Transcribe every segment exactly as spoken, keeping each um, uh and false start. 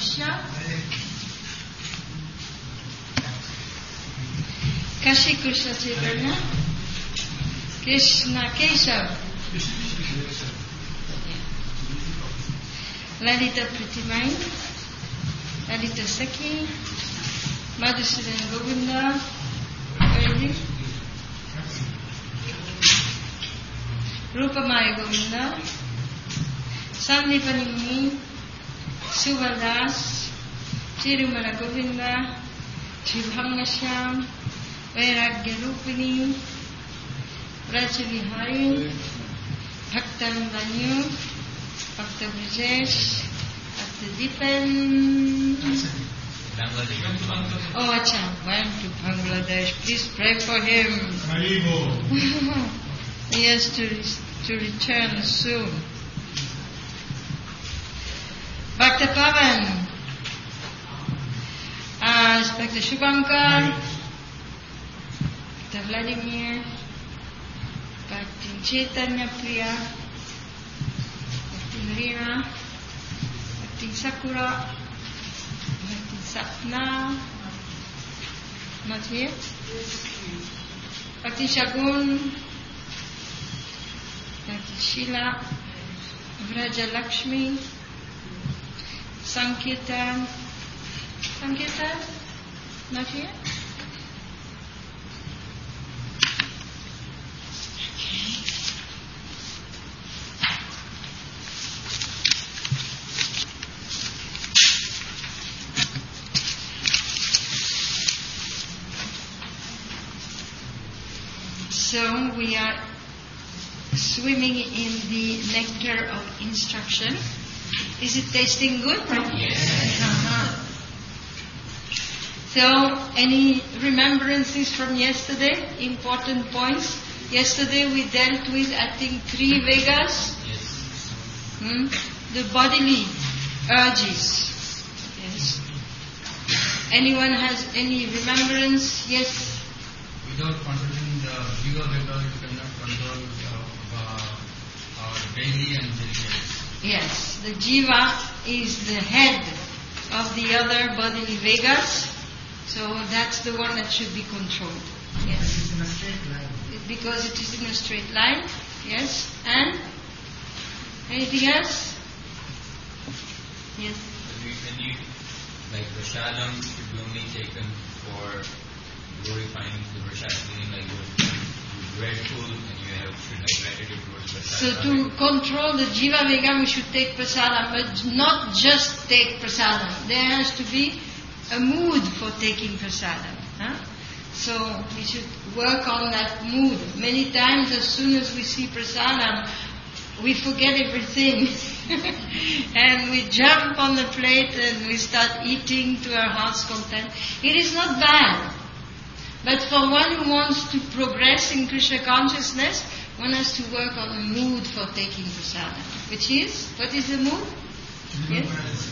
Krishna. Kashi Krishna Chaitanya. Krishna Keshav. Lalita Pritimai. Lalita Sakhi. Madhusudan Govinda. Early. Rupamaya Govinda. Sandipanini. Suvadas. Tirumala Govinda. Tribhangashyam. Vairagya Rupini. Raja Vihari. Bhaktan Vanyu. Bhakta Brajesh. Bhakta Dipan. Oh, acha, went to Bangladesh. Please pray for him. He has to, to return soon. Bhakta Pavan. Uh, Bhakta Shubhankar. Bhakta Vladimir. Bhakti Chaitanya Priya. Bhakti Marina. Bhakti Sakura. Bhakti Sapna. Not here. Bhakti Shagun. Bhakti Sheila. Vraja Lakshmi. Sankirtan. Sankirtan? Not here? So we are swimming in the nectar of instruction. Is it tasting good? Yes. Uh-huh. So, any remembrances from yesterday? Important points. Yesterday we dealt with, I think, three Vegas. Yes. Hmm? The bodily urges. Yes. Anyone has any remembrance? Yes. Without controlling the Jiva Vega, you cannot control uh, uh, our daily and daily. Yes, the Jiva is the head of the other bodily Vegas, so that's the one that should be controlled. Yes. It is in a straight line. Because it is in a straight line. Yes. And anything else? Yes. When you, like prasadam should be only taken for glorifying the prasad, meaning like you're grateful and you have should have gratitude towards So prasadam. to control the Jiva Vega, we should take prasadam, but not just take prasadam. There has to be a mood for taking prasadam. Huh? So we should work on that mood. Many times as soon as we see prasadam, we forget everything and we jump on the plate and we start eating to our heart's content. It is not bad. But for one who wants to progress in Krishna consciousness, one has to work on a mood for taking prasadam. Which is, what is the mood? Yes?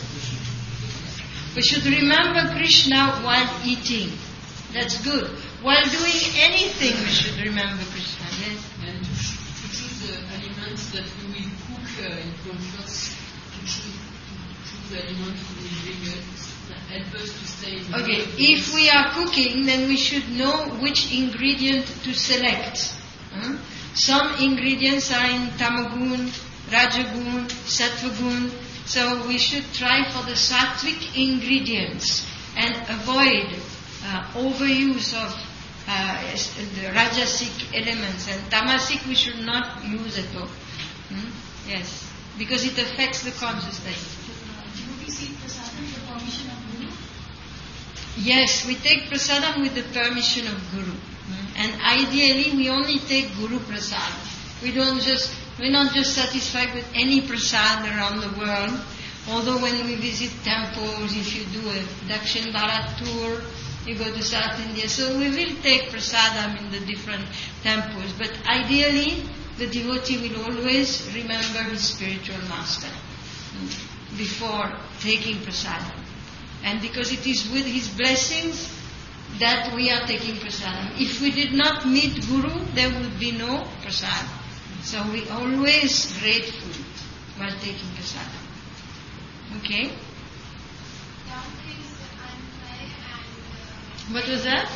We should remember Krishna while eating. That's good. While doing anything, we should remember Krishna. Yes? And to, to choose the aliments that we will cook uh, in comfort, to choose, to choose the aliments we will bring uh, help us to stay in Okay, the if we are cooking, then we should know which ingredient to select. Hmm? Some ingredients are in Tamagun, Rajagun, Sattvagun, so we should try for the sattvic ingredients and avoid uh, overuse of uh, the Rajasic elements, and Tamasic we should not use at all. Hmm? Yes, because it affects the consciousness. Do we seek prasadam with the permission of Guru? Yes, we take prasadam with the permission of Guru. And ideally, we only take Guru prasad. We don't just, we're not just satisfied with any prasad around the world. Although when we visit temples, if you do a Dakshin Bharat tour, you go to South India. So we will take prasadam in the different temples. But ideally, the devotee will always remember his spiritual master before taking prasadam. And because it is with his blessings that we are taking prasadam. If we did not meet Guru, there would be no prasad. So we always grateful while taking prasadam. Okay? down is Annamai and What was that?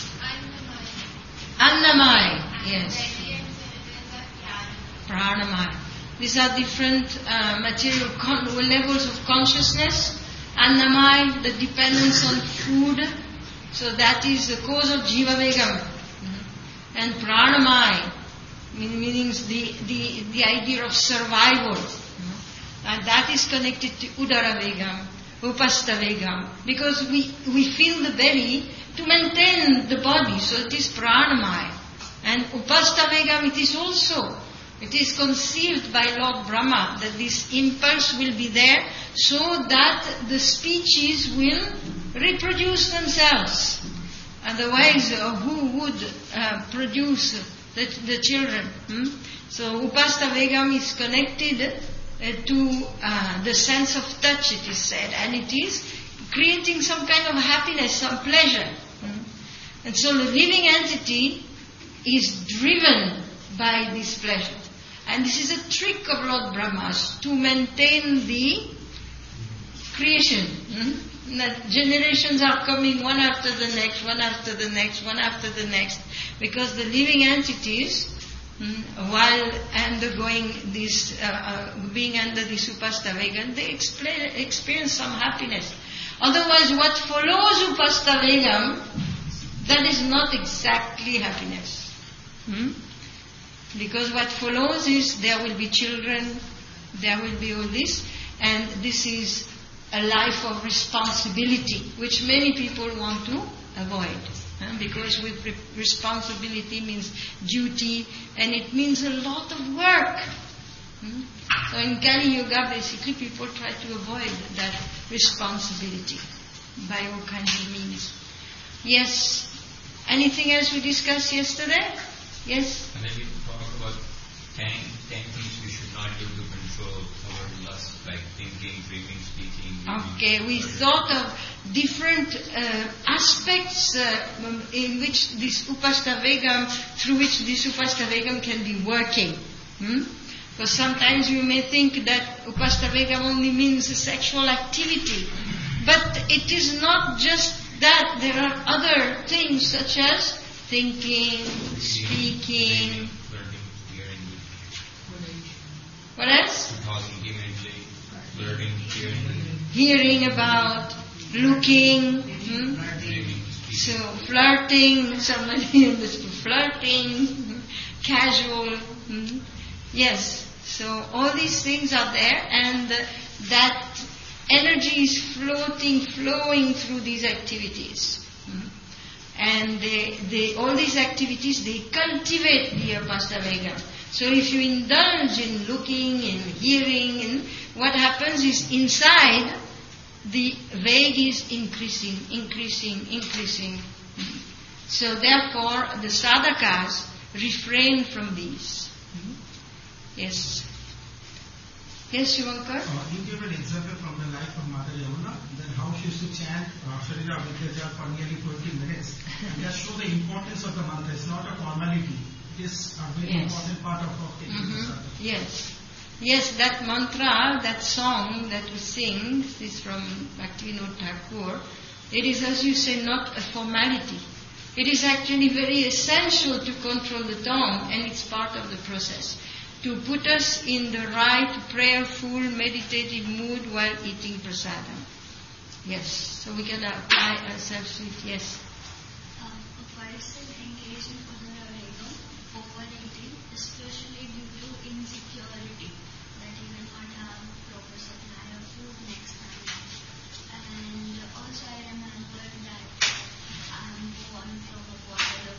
uh, Annamai. Annamai. Yes. Radiance is a Pranamai. Pranamai. These are different uh, material con- levels of consciousness. Annamai, the dependence on food. So that is the cause of Jiva Vegam. Mm-hmm. And Pranamai, mean, means the, the, the idea of survival. Mm-hmm. And that is connected to Udara Vegam, Upasta Vegam. Because we, we feel the belly to maintain the body. So it is Pranamai. And Upasta Vegam it is also. It is conceived by Lord Brahma that this impulse will be there so that the species will reproduce themselves. Otherwise, uh, who would uh, produce the, the children? Hmm? So Upasta Vegam is connected uh, to uh, the sense of touch, it is said, and it is creating some kind of happiness, some pleasure. Hmm? And so the living entity is driven by this pleasure. And this is a trick of Lord Brahma's to maintain the creation. Hmm? That generations are coming one after the next, one after the next, one after the next, because the living entities, hmm, while undergoing this, uh, uh, being under this Upasta Vegam, they explain, experience some happiness. Otherwise, what follows Upasta Vegam, that is not exactly happiness. Hmm? Because what follows is there will be children, there will be all this, and this is a life of responsibility, which many people want to avoid. Uh, because with re- responsibility means duty, and it means a lot of work. Hmm? So in Kali Yuga, basically, people try to avoid that responsibility by all kinds of means. Yes. Anything else we discussed yesterday? Yes? And then we talk about ten, ten things we should not do to control our lust, like thinking, dreaming, speaking. Reading. Okay, we thought of different uh, aspects uh, in which this Upasta Vegam, through which this Upasta Vegam can be working. Hmm? Because sometimes you may think that Upasta Vegam only means sexual activity. But it is not just that. There are other things such as thinking, speaking. Learning, hearing. What else? Talking, imagery, learning, hearing. Hearing about, looking. Hmm? Dreaming, So speaking. flirting, somebody understood flirting, hmm, casual. Hmm? Yes. So all these things are there, and uh, that energy is floating, flowing through these activities. Hmm? And they, they, all these activities, they cultivate the Upasta Vegam. So if you indulge in looking, in hearing, in, what happens is inside, the Veg is increasing, increasing, increasing. So therefore, the sadhakas refrain from these. Yes. Yes, Shivankar? Uh, you gave an example from the life of Mother Yamuna, then how she used to chant uh, Sharira Vidyaja for nearly twenty minutes. And that shows the importance of the mantra. It's not a formality. It is a very Yes. important part of of taking Mm-hmm. the sadhana. Yes. Yes, that mantra, that song that we sing, is from Bhaktivinoda Thakur. It is, as you say, not a formality. It is actually very essential to control the tongue, and it's part of the process. To put us in the right prayerful, meditative mood while eating prasadam. Yes, so we can apply ourselves with, yes. Um, a person engaged in Udara Vegam, overeating, especially due to insecurity, that he will not have proper supply of food next time. And also I remember that I am born from a bottle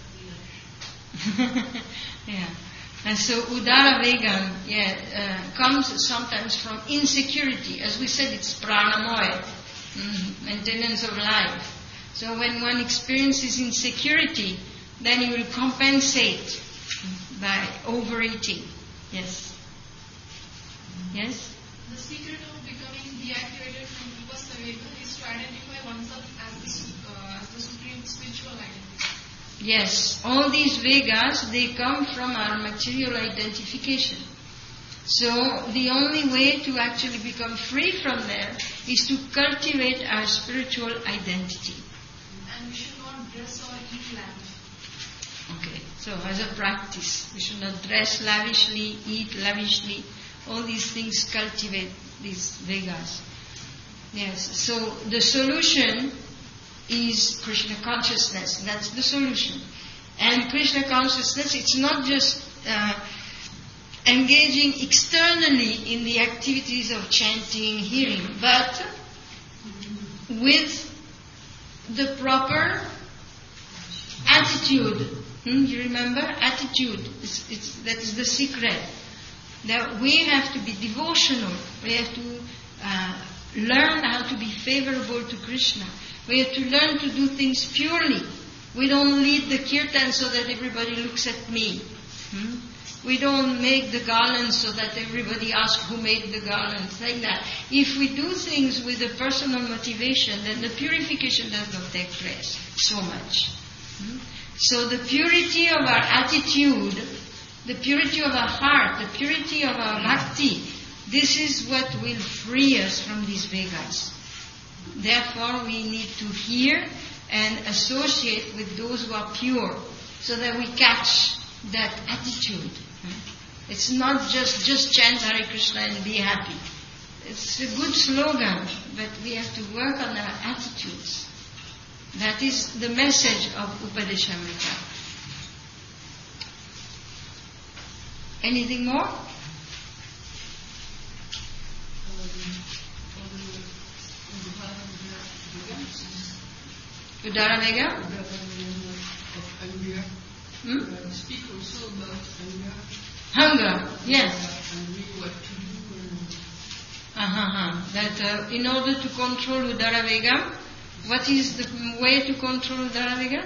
of beer. Yeah. And so Udara Vegam yeah, uh, comes sometimes from insecurity. As we said, it's pranamoy, mm, maintenance of life. So when one experiences insecurity, then he will compensate by overeating. Yes. Yes? The secret of becoming deactivated from Upasta Vegam is to identify oneself as the, su- uh, as the supreme spiritual identity. Yes, all these Vegas, they come from our material identification. So the only way to actually become free from there is to cultivate our spiritual identity. And we should not dress or eat lavish. Okay, so as a practice, we should not dress lavishly, eat lavishly. All these things cultivate these Vegas. Yes, so the solution is Krishna consciousness. That's the solution. And Krishna consciousness, it's not just uh, engaging externally in the activities of chanting, hearing, but with the proper attitude. Hmm, you remember? Attitude. It's, it's, that is the secret. That we have to be devotional. We have to uh, learn how to be favorable to Krishna. We have to learn to do things purely. We don't lead the kirtan so that everybody looks at me. Hmm? We don't make the garlands so that everybody asks who made the garlands, like that. If we do things with a personal motivation, then the purification does not take place so much. Hmm? So the purity of our attitude, the purity of our heart, the purity of our bhakti, this is what will free us from these Vegas. Therefore, we need to hear and associate with those who are pure, so that we catch that attitude. It's not just just chant Hare Krishna and be happy. It's a good slogan, but we have to work on our attitudes. That is the message of Upadeshamrita. Anything more? Udara Vega? Hmm? Speak also about anger. Hunger, yes. And we what to do. And Uh-huh. That uh, in order to control Udara Vega, what is the way to control Udara Vega?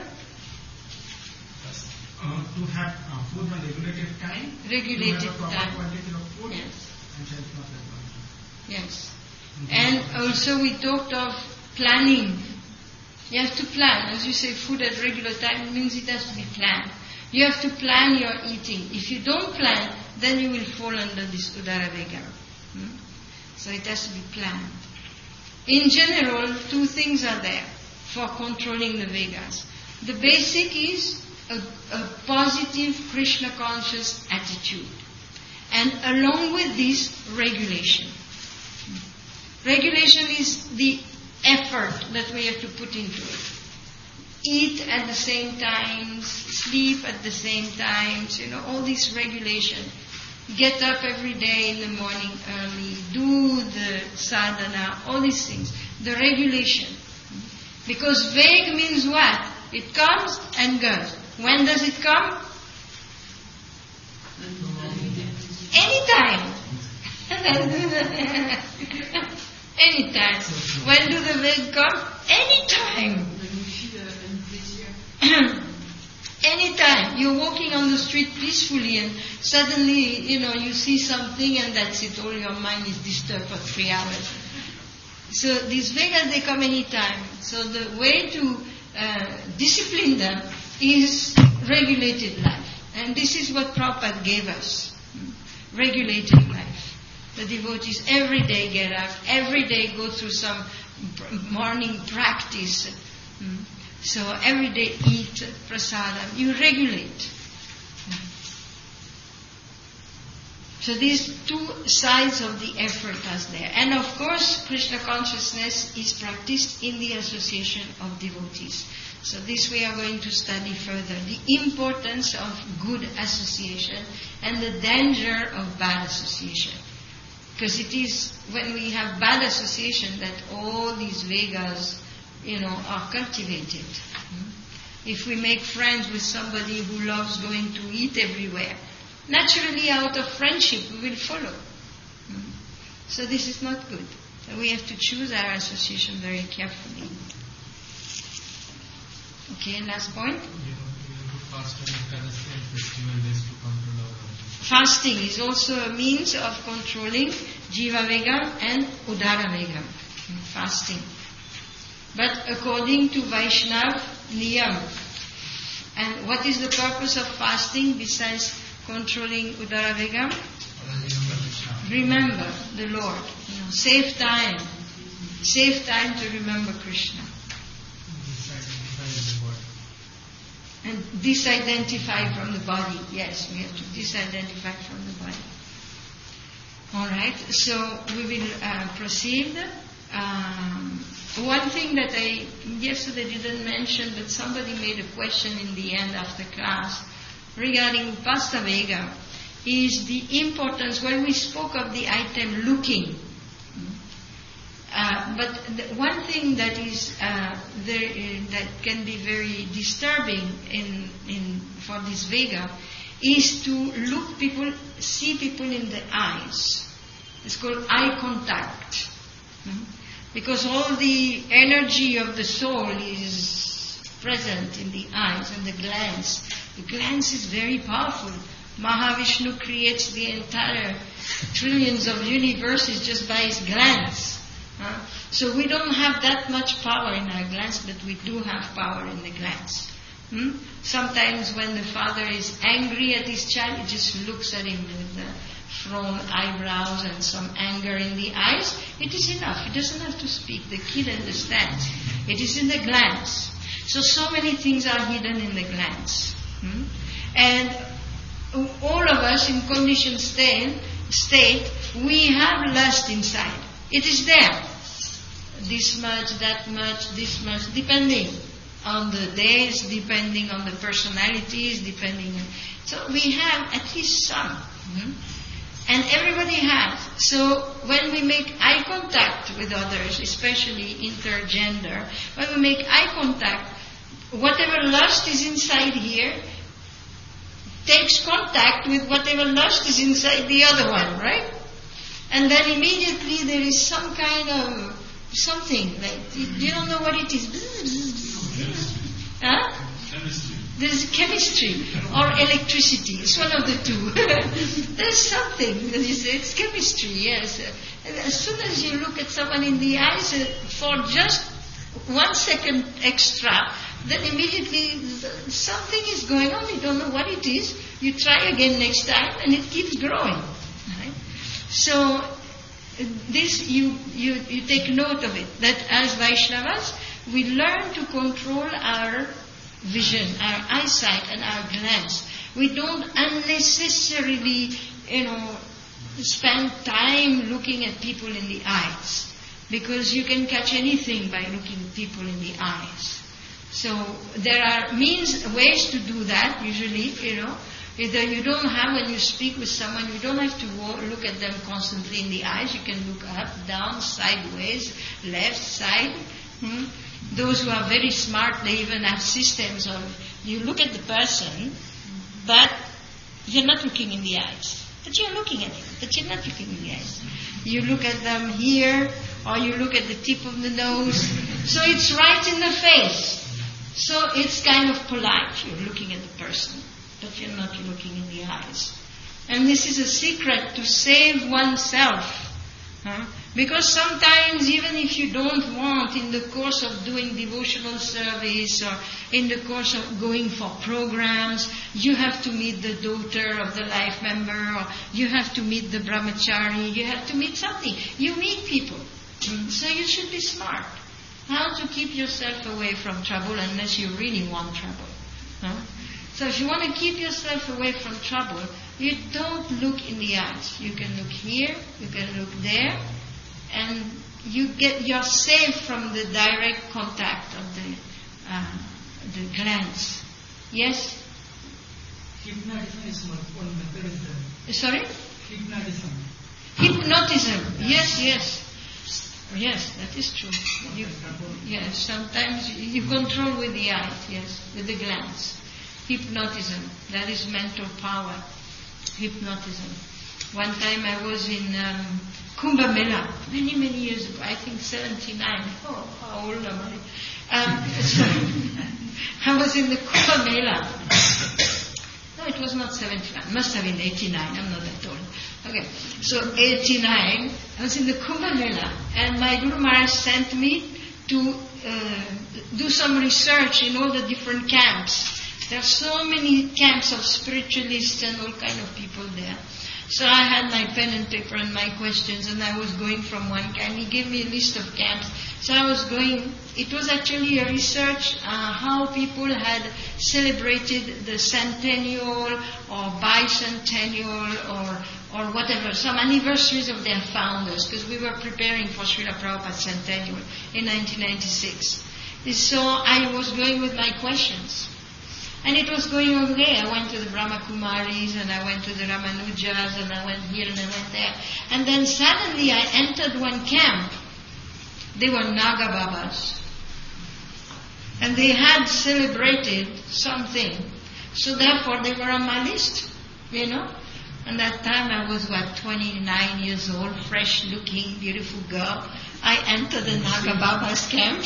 Uh, to have uh, food on regulated time. Regulated to have a proper time. quantity of food. Yes. And self not that Yes. Mhm. And also we talked of planning. You have to plan. As you say, food at regular time, it means it has to be planned. You have to plan your eating. If you don't plan, then you will fall under this Udara Vega. Hmm? So it has to be planned. In general, two things are there for controlling the Vegas. The basic is a, a positive Krishna conscious attitude. And along with this, regulation. Regulation is the effort that we have to put into it. Eat at the same times, sleep at the same times, you know, all this regulation. Get up every day in the morning early, do the sadhana, all these things. The regulation. Because vague means what? It comes and goes. When does it come? Anytime. Anytime. When do the vague come? Anytime. when we feel uh, un-plaisir. Anytime. You're walking on the street peacefully and suddenly, you know, you see something and that's it. All your mind is disturbed for three hours. So these Vegas, they come anytime. So the way to uh, discipline them is regulated life. And this is what Prabhupada gave us. Regulated life. The devotees every day get up, every day go through some morning practice. So every day eat prasadam. You regulate. So these two sides of the effort are there. And of course, Krishna consciousness is practiced in the association of devotees. So this we are going to study further. The importance of good association and the danger of bad association. Because it is when we have bad association that all these Vegas, you know, are cultivated. If we make friends with somebody who loves going to eat everywhere, naturally out of friendship we will follow. So this is not good. We have to choose our association very carefully. Okay, last point. We have, we have to fast on Ekadasi and festival days to control our body. Fasting is also a means of controlling Jiva Vega and Udara Vega. Fasting. But according to Vaishnav Niyam. And what is the purpose of fasting besides controlling Udara Vega? Remember the Lord. You know, save time. save time to remember Krishna. And disidentify from the body. Yes, we have to disidentify from the body. All right, so we will uh, proceed. Um, one thing that I yesterday didn't mention, but somebody made a question in the end after class regarding Vastavega, is the importance, when we spoke of the item looking. Uh, but the one thing that is uh, there, uh, that can be very disturbing in, in for this Vega is to look people, see people in the eyes. It's called eye contact, mm-hmm. because all the energy of the soul is present in the eyes and the glance. The glance is very powerful. Mahavishnu creates the entire trillions of universes just by his glance. Uh, so we don't have that much power in our glance, but we do have power in the glance. Hmm? Sometimes when the father is angry at his child, he just looks at him with the frown eyebrows and some anger in the eyes. It is enough. He doesn't have to speak. The kid understands. It is in the glance. So, so many things are hidden in the glance. Hmm? And all of us in conditioned state, state, we have lust inside. It is there. This much, that much, this much, depending on the days, depending on the personalities, depending on... So we have at least some. Mm-hmm. And everybody has. So when we make eye contact with others, especially intergender, when we make eye contact, whatever lust is inside here takes contact with whatever lust is inside the other one, right? And then immediately there is some kind of something, like, you don't know what it is. Huh? Chemistry. There's chemistry or electricity. It's one of the two. There's something. It's chemistry, yes. And as soon as you look at someone in the eyes uh, for just one second extra, then immediately something is going on. You don't know what it is. You try again next time, and it keeps growing. Right? So this you, you you take note of it. That as Vaishnavas, we learn to control our vision, our eyesight, and our glance. We don't unnecessarily, you know, spend time looking at people in the eyes, because you can catch anything by looking at people in the eyes. So there are means, ways to do that. Usually, you know, either you don't have, when you speak with someone, you don't have to look at them constantly in the eyes. You can look up, down, sideways, left, side. Hmm? Those who are very smart, they even have systems of, you look at the person, but you're not looking in the eyes. But you're looking at him, but you're not looking in the eyes. You look at them here, or you look at the tip of the nose. So it's right in the face. So it's kind of polite. You're looking at the person, but you're not looking in the eyes. And this is a secret to save oneself. Huh? Because sometimes, even if you don't want, in the course of doing devotional service or in the course of going for programs, you have to meet the daughter of the life member, or you have to meet the brahmachari, you have to meet something. You meet people. So you should be smart. How to keep yourself away from trouble unless you really want trouble. Huh? So if you want to keep yourself away from trouble, you don't look in the eyes. You can look here, you can look there, and you get you're safe from the direct contact of the uh, the glance. Yes? Hypnotism is one method is there. Sorry? Hypnotism. Hypnotism. Yes, yes. Yes, that is true. You, yes, sometimes you control with the eyes, yes, with the glance. Hypnotism, that is mental power. Hypnotism. One time I was in um, Kumbh Mela, many, many years ago, I think seventy-nine. Oh, how old am I? Um, so I was in the Kumbh Mela. No, it was not seventy-nine. It must have been eighty-nine. I'm not that old. Okay, so eighty-nine, I was in the Kumbh Mela, and my Guru Maharaj sent me to uh, do some research in all the different camps. There are so many camps of spiritualists and all kind of people there. So I had my pen and paper and my questions, and I was going from one camp. He gave me a list of camps. So I was going, it was actually a research uh, how people had celebrated the centennial or bicentennial or or whatever, some anniversaries of their founders, because we were preparing for Srila Prabhupada's centennial in nineteen ninety-six. So I was going with my questions. And it was going okay. I went to the Brahma Kumaris and I went to the Ramanujas and I went here and I went there. And then suddenly I entered one camp. They were Naga Babas. And they had celebrated something. So therefore they were on my list, you know. And that time I was, what, twenty-nine years old, fresh looking, beautiful girl. I entered the Naga Baba's camp.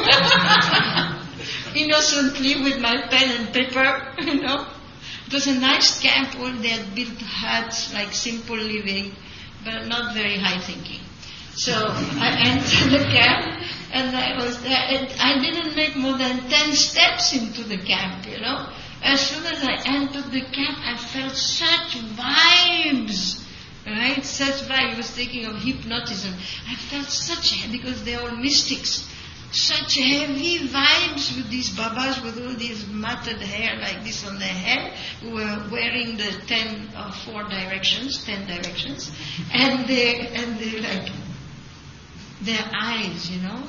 Innocently with my pen and paper, you know. It was a nice camp. All they had built huts, like simple living, but not very high thinking. So I entered the camp, and I was there. And I didn't make more than ten steps into the camp, you know. As soon as I entered the camp, I felt such vibes, right? Such vibes. I was thinking of hypnotism. I felt such, because they're all mystics, such heavy vibes with these babas with all these matted hair like this on their head, who were wearing the ten or four directions, ten directions, and they and they like their eyes, you know.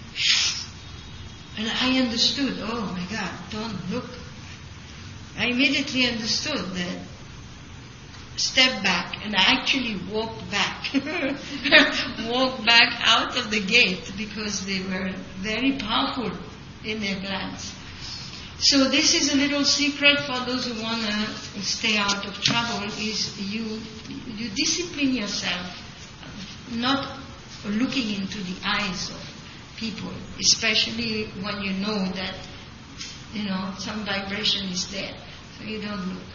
And I understood. Oh my God! Don't look. I immediately understood that. Step back, and I actually walked back. walked back out of the gate because they were very powerful in their plans. So this is a little secret for those who want to stay out of trouble, is you you discipline yourself, not looking into the eyes of people, especially when you know that, you know, some vibration is there, so you don't look.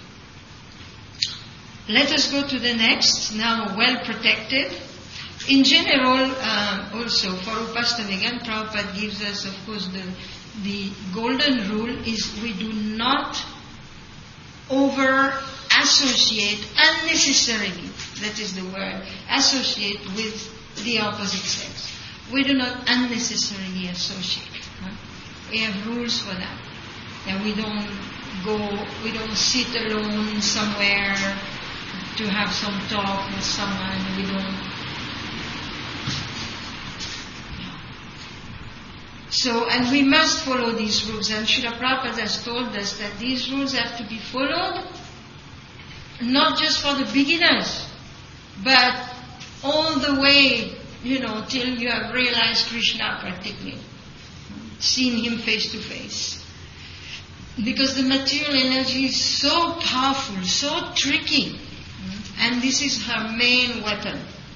Let us go to the next, now well protected. In general, uh, also for Upastanagan, Prabhupada gives us, of course, the, the golden rule is we do not over associate unnecessarily, that is the word, associate with the opposite sex. We do not unnecessarily associate. Huh? We have rules for that. And we don't go, we don't sit alone somewhere to have some talk with someone. We don't. So, and we must follow these rules. And Srila Prabhupada has told us that these rules have to be followed not just for the beginners, but all the way, you know, till you have realized Krishna practically, seen him face to face. Because the material energy is so powerful, so tricky. And this is her main weapon,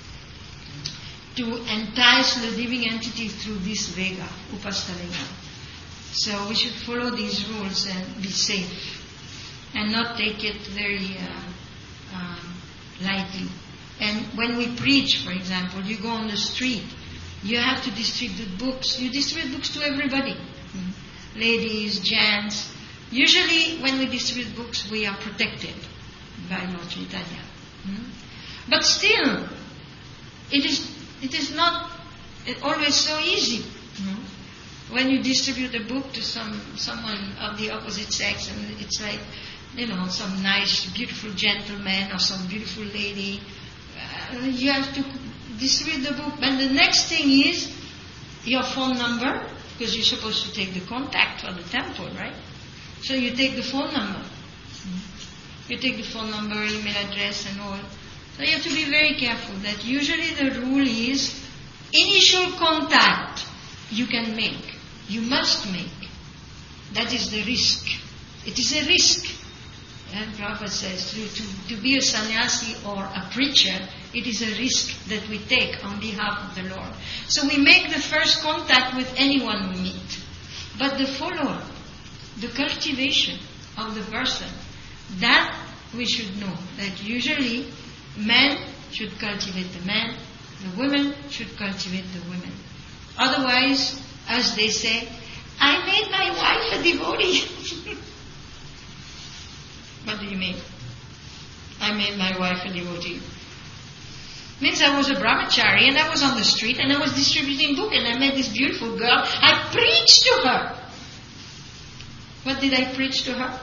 to entice the living entity through this Vega, Upastanaga. So we should follow these rules and be safe, and not take it very uh, um, lightly. And when we preach, for example, you go on the street, you have to distribute books. You distribute books to everybody, mm-hmm. Ladies, gents. Usually when we distribute books, we are protected by Lord Chaitanya. Hmm? But still, it is it is not always so easy. Hmm? When you distribute a book to some someone of the opposite sex, and it's like, you know, some nice, beautiful gentleman or some beautiful lady, uh, you have to distribute the book. And the next thing is your phone number, because you're supposed to take the contact for the temple, right? So you take the phone number. Hmm? You take the phone number, email address and all. So you have to be very careful that usually the rule is initial contact you can make. You must make. That is the risk. It is a risk. And Prabhupada says to, to, to be a sannyasi or a preacher, it is a risk that we take on behalf of the Lord. So we make the first contact with anyone we meet. But the follow-up, the cultivation of the person, that we should know, that usually men should cultivate the men, the women should cultivate the women. Otherwise, as they say, I made my wife a devotee. What do you mean? I made my wife a devotee. Means I was a brahmachari and I was on the street and I was distributing book and I met this beautiful girl. I preached to her. What did I preach to her?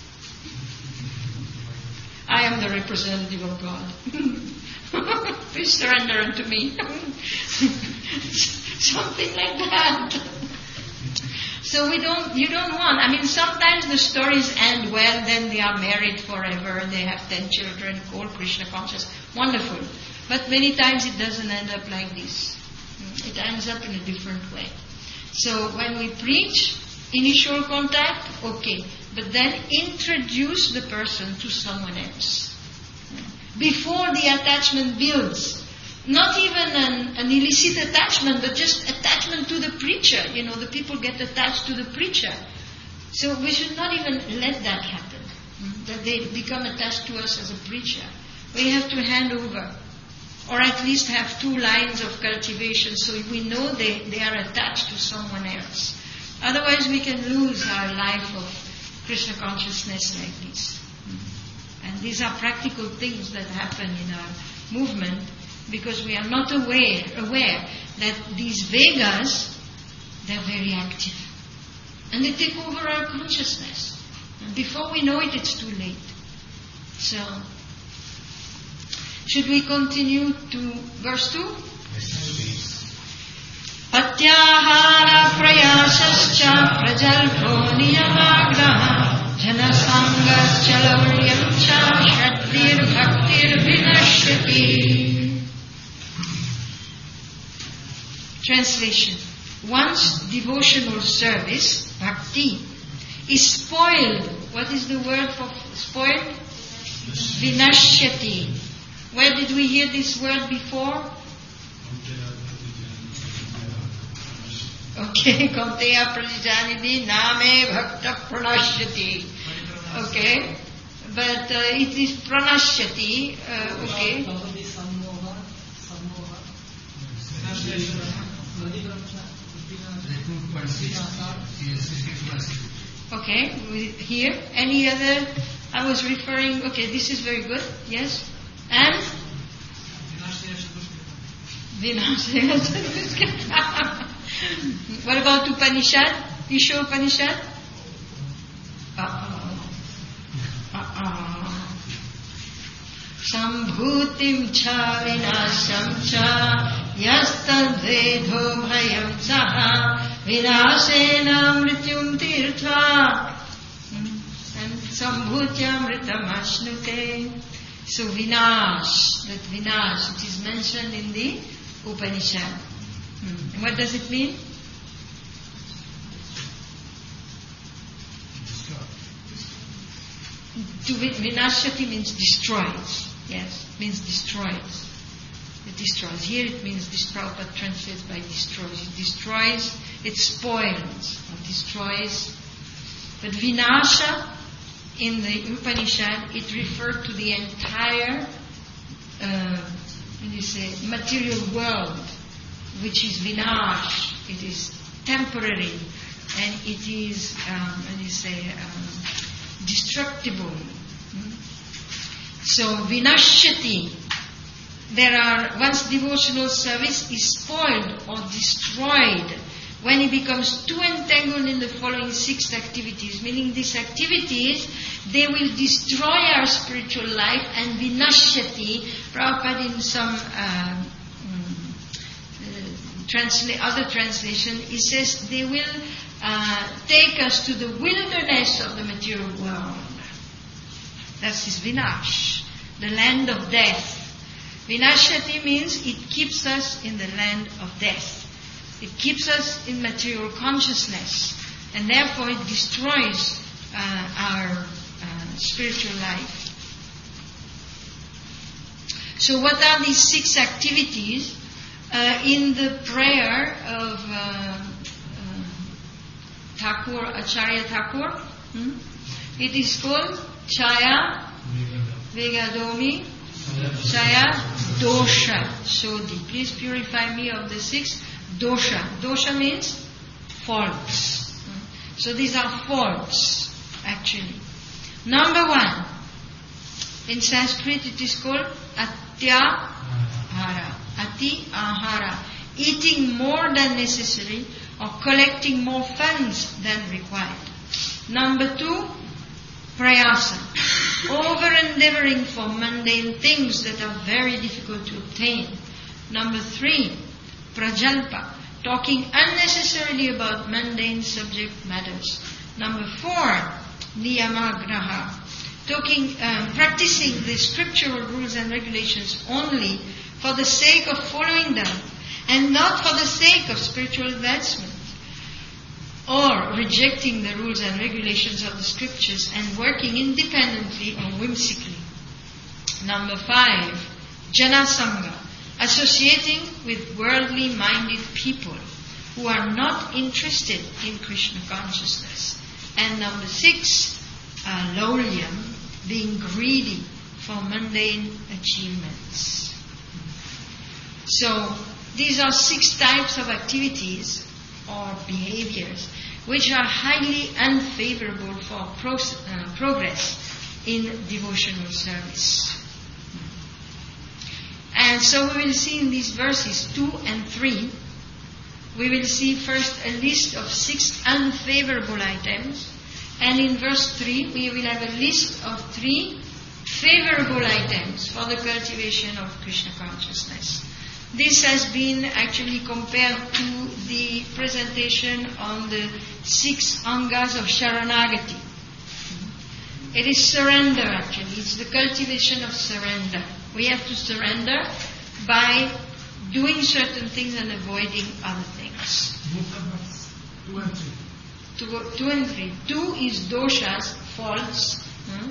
I am the representative of God. Please surrender unto me. Something like that. So we don't, you don't want, I mean sometimes the stories end well, then they are married forever and they have ten children, all Krishna conscious. Wonderful. But many times it doesn't end up like this. It ends up in a different way. So when we preach, initial contact, okay. But then introduce the person to someone else. Before the attachment builds. Not even an, an illicit attachment, but just attachment to the preacher. You know, the people get attached to the preacher. So we should not even let that happen. That they become attached to us as a preacher. We have to hand over. Or at least have two lines of cultivation so we know they, they are attached to someone else. Otherwise we can lose our life of Krishna consciousness like this. And these are practical things that happen in our movement because we are not aware, aware that these Vegas, they're very active. And they take over our consciousness. And before we know it, it's too late. So, should we continue to verse two? Patyahara prayasascha prajalpo niyamagraha janasangascha lauryamcha shraddhir bhaktir vinashriti. Translation. Once devotional service, bhakti, is spoiled. What is the word for spoiled? Vinashyati. Where did we hear this word before? Okay, Kaunteya Prajanidhi Name Bhakta Pranashyati. Okay, but uh, it is Pranashyati. Uh, okay. Okay, we, here. Any other? I was referring. Okay, this is very good. Yes. And Vinashaya Chaturskaya. What about Upanishad? Isha Upanishad? Uh-uh. Uh-uh. Sambhutim cha vinasham cha yastadvedho bhayam saha vinashena mrityum tirtha and sambhutya mritam ashnute. So vinash, that vinash, it is mentioned in the Upanishad. Hmm. What does it mean? To vinashyati means destroys. Yes, means destroys. It destroys. Here it means destroy, but translates by destroys. It destroys, it spoils, or destroys. But vinasha in the Upanishad, it referred to the entire, uh, what do you say, material world, which is vinash. It is temporary, and it is, um, what do you say, um, destructible. Hmm? So vinashyati. There are, once devotional service is spoiled or destroyed, when it becomes too entangled in the following six activities, meaning these activities, they will destroy our spiritual life, and vinashyati, Prabhupada in some uh, uh, transla- other translation, he says they will uh, take us to the wilderness of the material world. That's his vinash, the land of death. Vinashyati means it keeps us in the land of death. It keeps us in material consciousness, and therefore it destroys uh, our uh, spiritual life. So what are these six activities? Uh, in the prayer of uh, uh, Thakur, Acharya Thakur, hmm? It is called Chaya Vegadomi Chaya Dosha Shodhi. Please purify me of the six. Dosha. Dosha means faults. So these are faults, actually. Number one, In Sanskrit it is called atyahara. Ati ahara. Eating more than necessary or collecting more funds than required. Number two, prayasa. Over endeavoring for mundane things that are very difficult to obtain. Number three, prajalpa. Talking unnecessarily about mundane subject matters. Number four, niyamagraha. Talking, um, practicing the scriptural rules and regulations only for the sake of following them and not for the sake of spiritual advancement. Or rejecting the rules and regulations of the scriptures and working independently or whimsically. Number five, janasanga. Associating with worldly minded people who are not interested in Krishna consciousness. And number six, uh, laulyam, being greedy for mundane achievements. So these are six types of activities or behaviors which are highly unfavorable for pro- uh, progress in devotional service. And so we will see in these verses two and three, we will see first a list of six unfavorable items, and in verse three we will have a list of three favorable items for the cultivation of Krishna consciousness. This has been actually compared to the presentation on the six angas of Sharanagati. It is surrender actually, it's the cultivation of surrender. We have to surrender by doing certain things and avoiding other things. Two and three. Two, two and three. Two is doshas, faults. Hmm?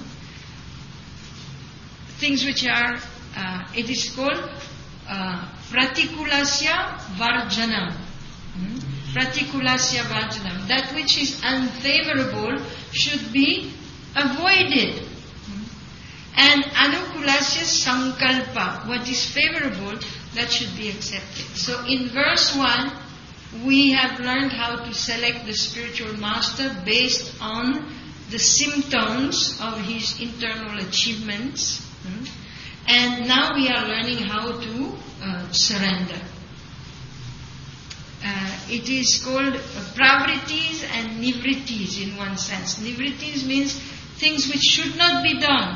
Things which are, uh, it is called uh, Pratikulasya Varjanam. Hmm? Pratikulasya Varjanam. That which is unfavorable should be avoided. Hmm? And Anukulasya Sankalpa. What is favorable, that should be accepted. So in verse one, we have learned how to select the spiritual master based on the symptoms of his internal achievements. Hmm? And now we are learning how to uh, surrender. Uh, it is called uh, pravritis and nivritis in one sense. Nivritis means things which should not be done.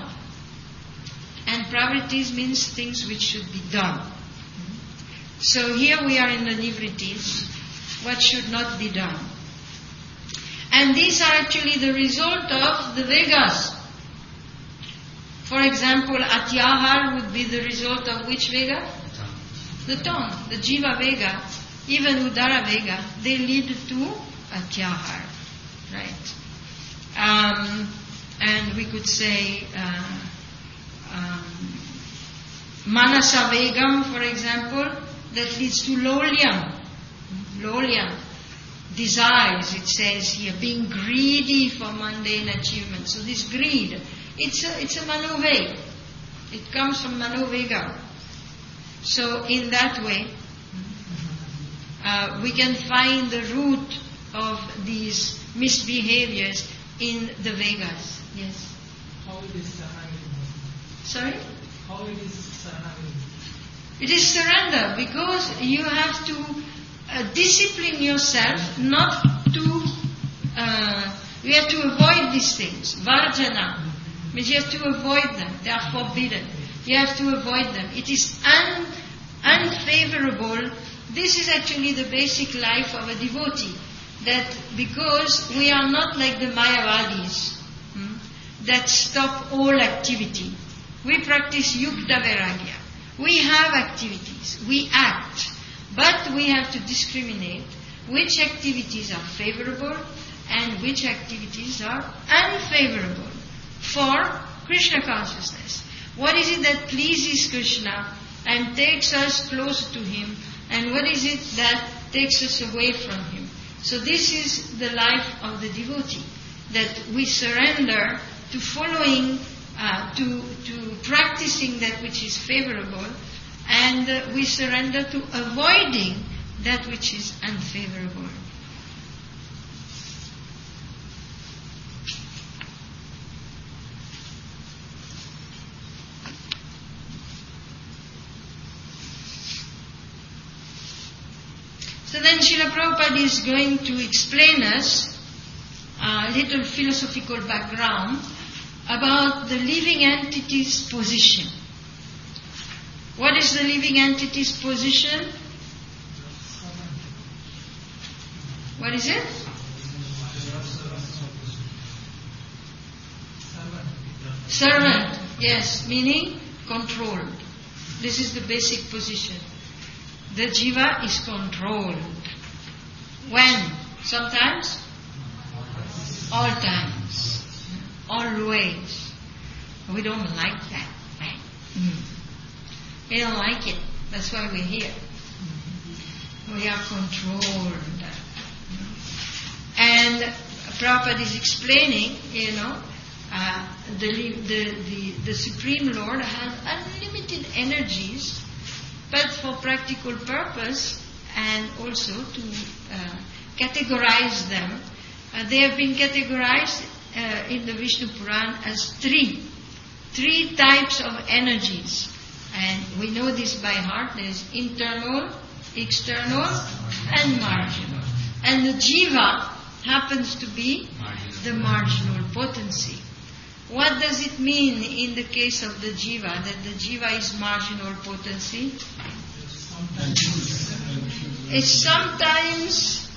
And pravritis means things which should be done. So here we are in the nivritis, what should not be done. And these are actually the result of the Vegas. For example, Atyahar would be the result of which Vega? The tongue, the Jiva Vega, even Udara Vega, they lead to Atyahar, right? Um, and we could say uh, um, Manasa Vegam, for example, that leads to Lolyam. Lolyam, desires, it says here, being greedy for mundane achievements. So this greed, it's a, it's a Manovega. It comes from Manovega. So in that way, uh, we can find the root of these misbehaviors in the Vegas. Yes? How it is Saranagati? Sorry? How it is Saranagati? It is surrender because you have to uh, discipline yourself not to, uh, you have to avoid these things. Varjana means you have to avoid them. They are forbidden. You have to avoid them. It is un, unfavorable. This is actually the basic life of a devotee. That because we are not like the Mayavadis hmm, that stop all activity. We practice Yukta Vairagya. We have activities, we act, but we have to discriminate which activities are favorable and which activities are unfavorable for Krishna consciousness. What is it that pleases Krishna and takes us closer to Him, and what is it that takes us away from Him? So this is the life of the devotee, that we surrender to following Uh, to, to practicing that which is favorable, and uh, we surrender to avoiding that which is unfavorable. So then Srila Prabhupada is going to explain us a little philosophical background about the living entity's position. What is the living entity's position? What is it? Servant. Yes, meaning controlled. This is the basic position. The jiva is controlled. When? Sometimes? All times. Always. We don't like that. We don't like it. That's why we're here. We are controlled. And Prabhupada is explaining, you know, uh, the, the, the, the Supreme Lord has unlimited energies, but for practical purpose and also to uh, categorize them. Uh, they have been categorized uh, in the Vishnu Puran as three. Three types of energies. And we know this by heart. There is internal, external, and marginal. And the jiva happens to be the marginal potency. What does it mean in the case of the jiva, that the jiva is marginal potency? It's sometimes,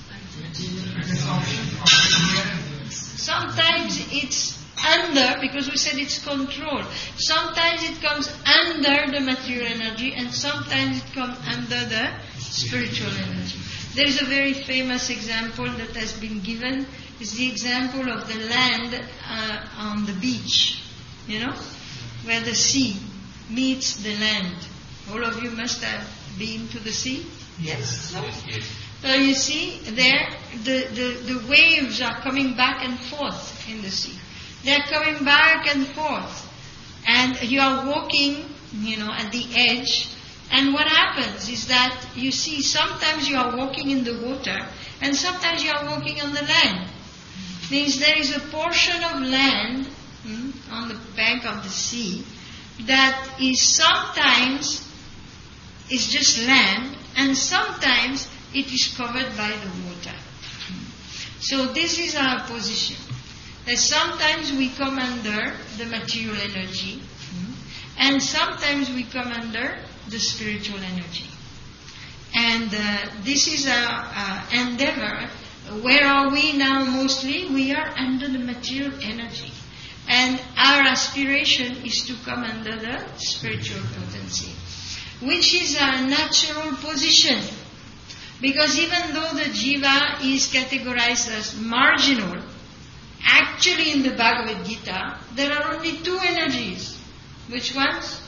sometimes it's under, because we said it's control. Sometimes it comes under the material energy, and sometimes it comes under the spiritual energy. There is a very famous example that has been given. It's the example of the land uh, on the beach, you know, where the sea meets the land. All of you must have been to the sea? Yes. No? So you see, there the, the, the waves are coming back and forth in the sea. They are coming back and forth. And you are walking, you know, at the edge. And what happens is that you see sometimes you are walking in the water and sometimes you are walking on the land. Means there is a portion of land hmm, on the bank of the sea that is sometimes is just land and sometimes it is covered by the water. So this is our position. That sometimes we come under the material energy and sometimes we come under the spiritual energy. And uh, this is our uh, endeavor. Where are we now mostly? We are under the material energy. And our aspiration is to come under the spiritual potency, which is our natural position. Because even though the jiva is categorized as marginal, actually in the Bhagavad Gita, there are only two energies. Which ones?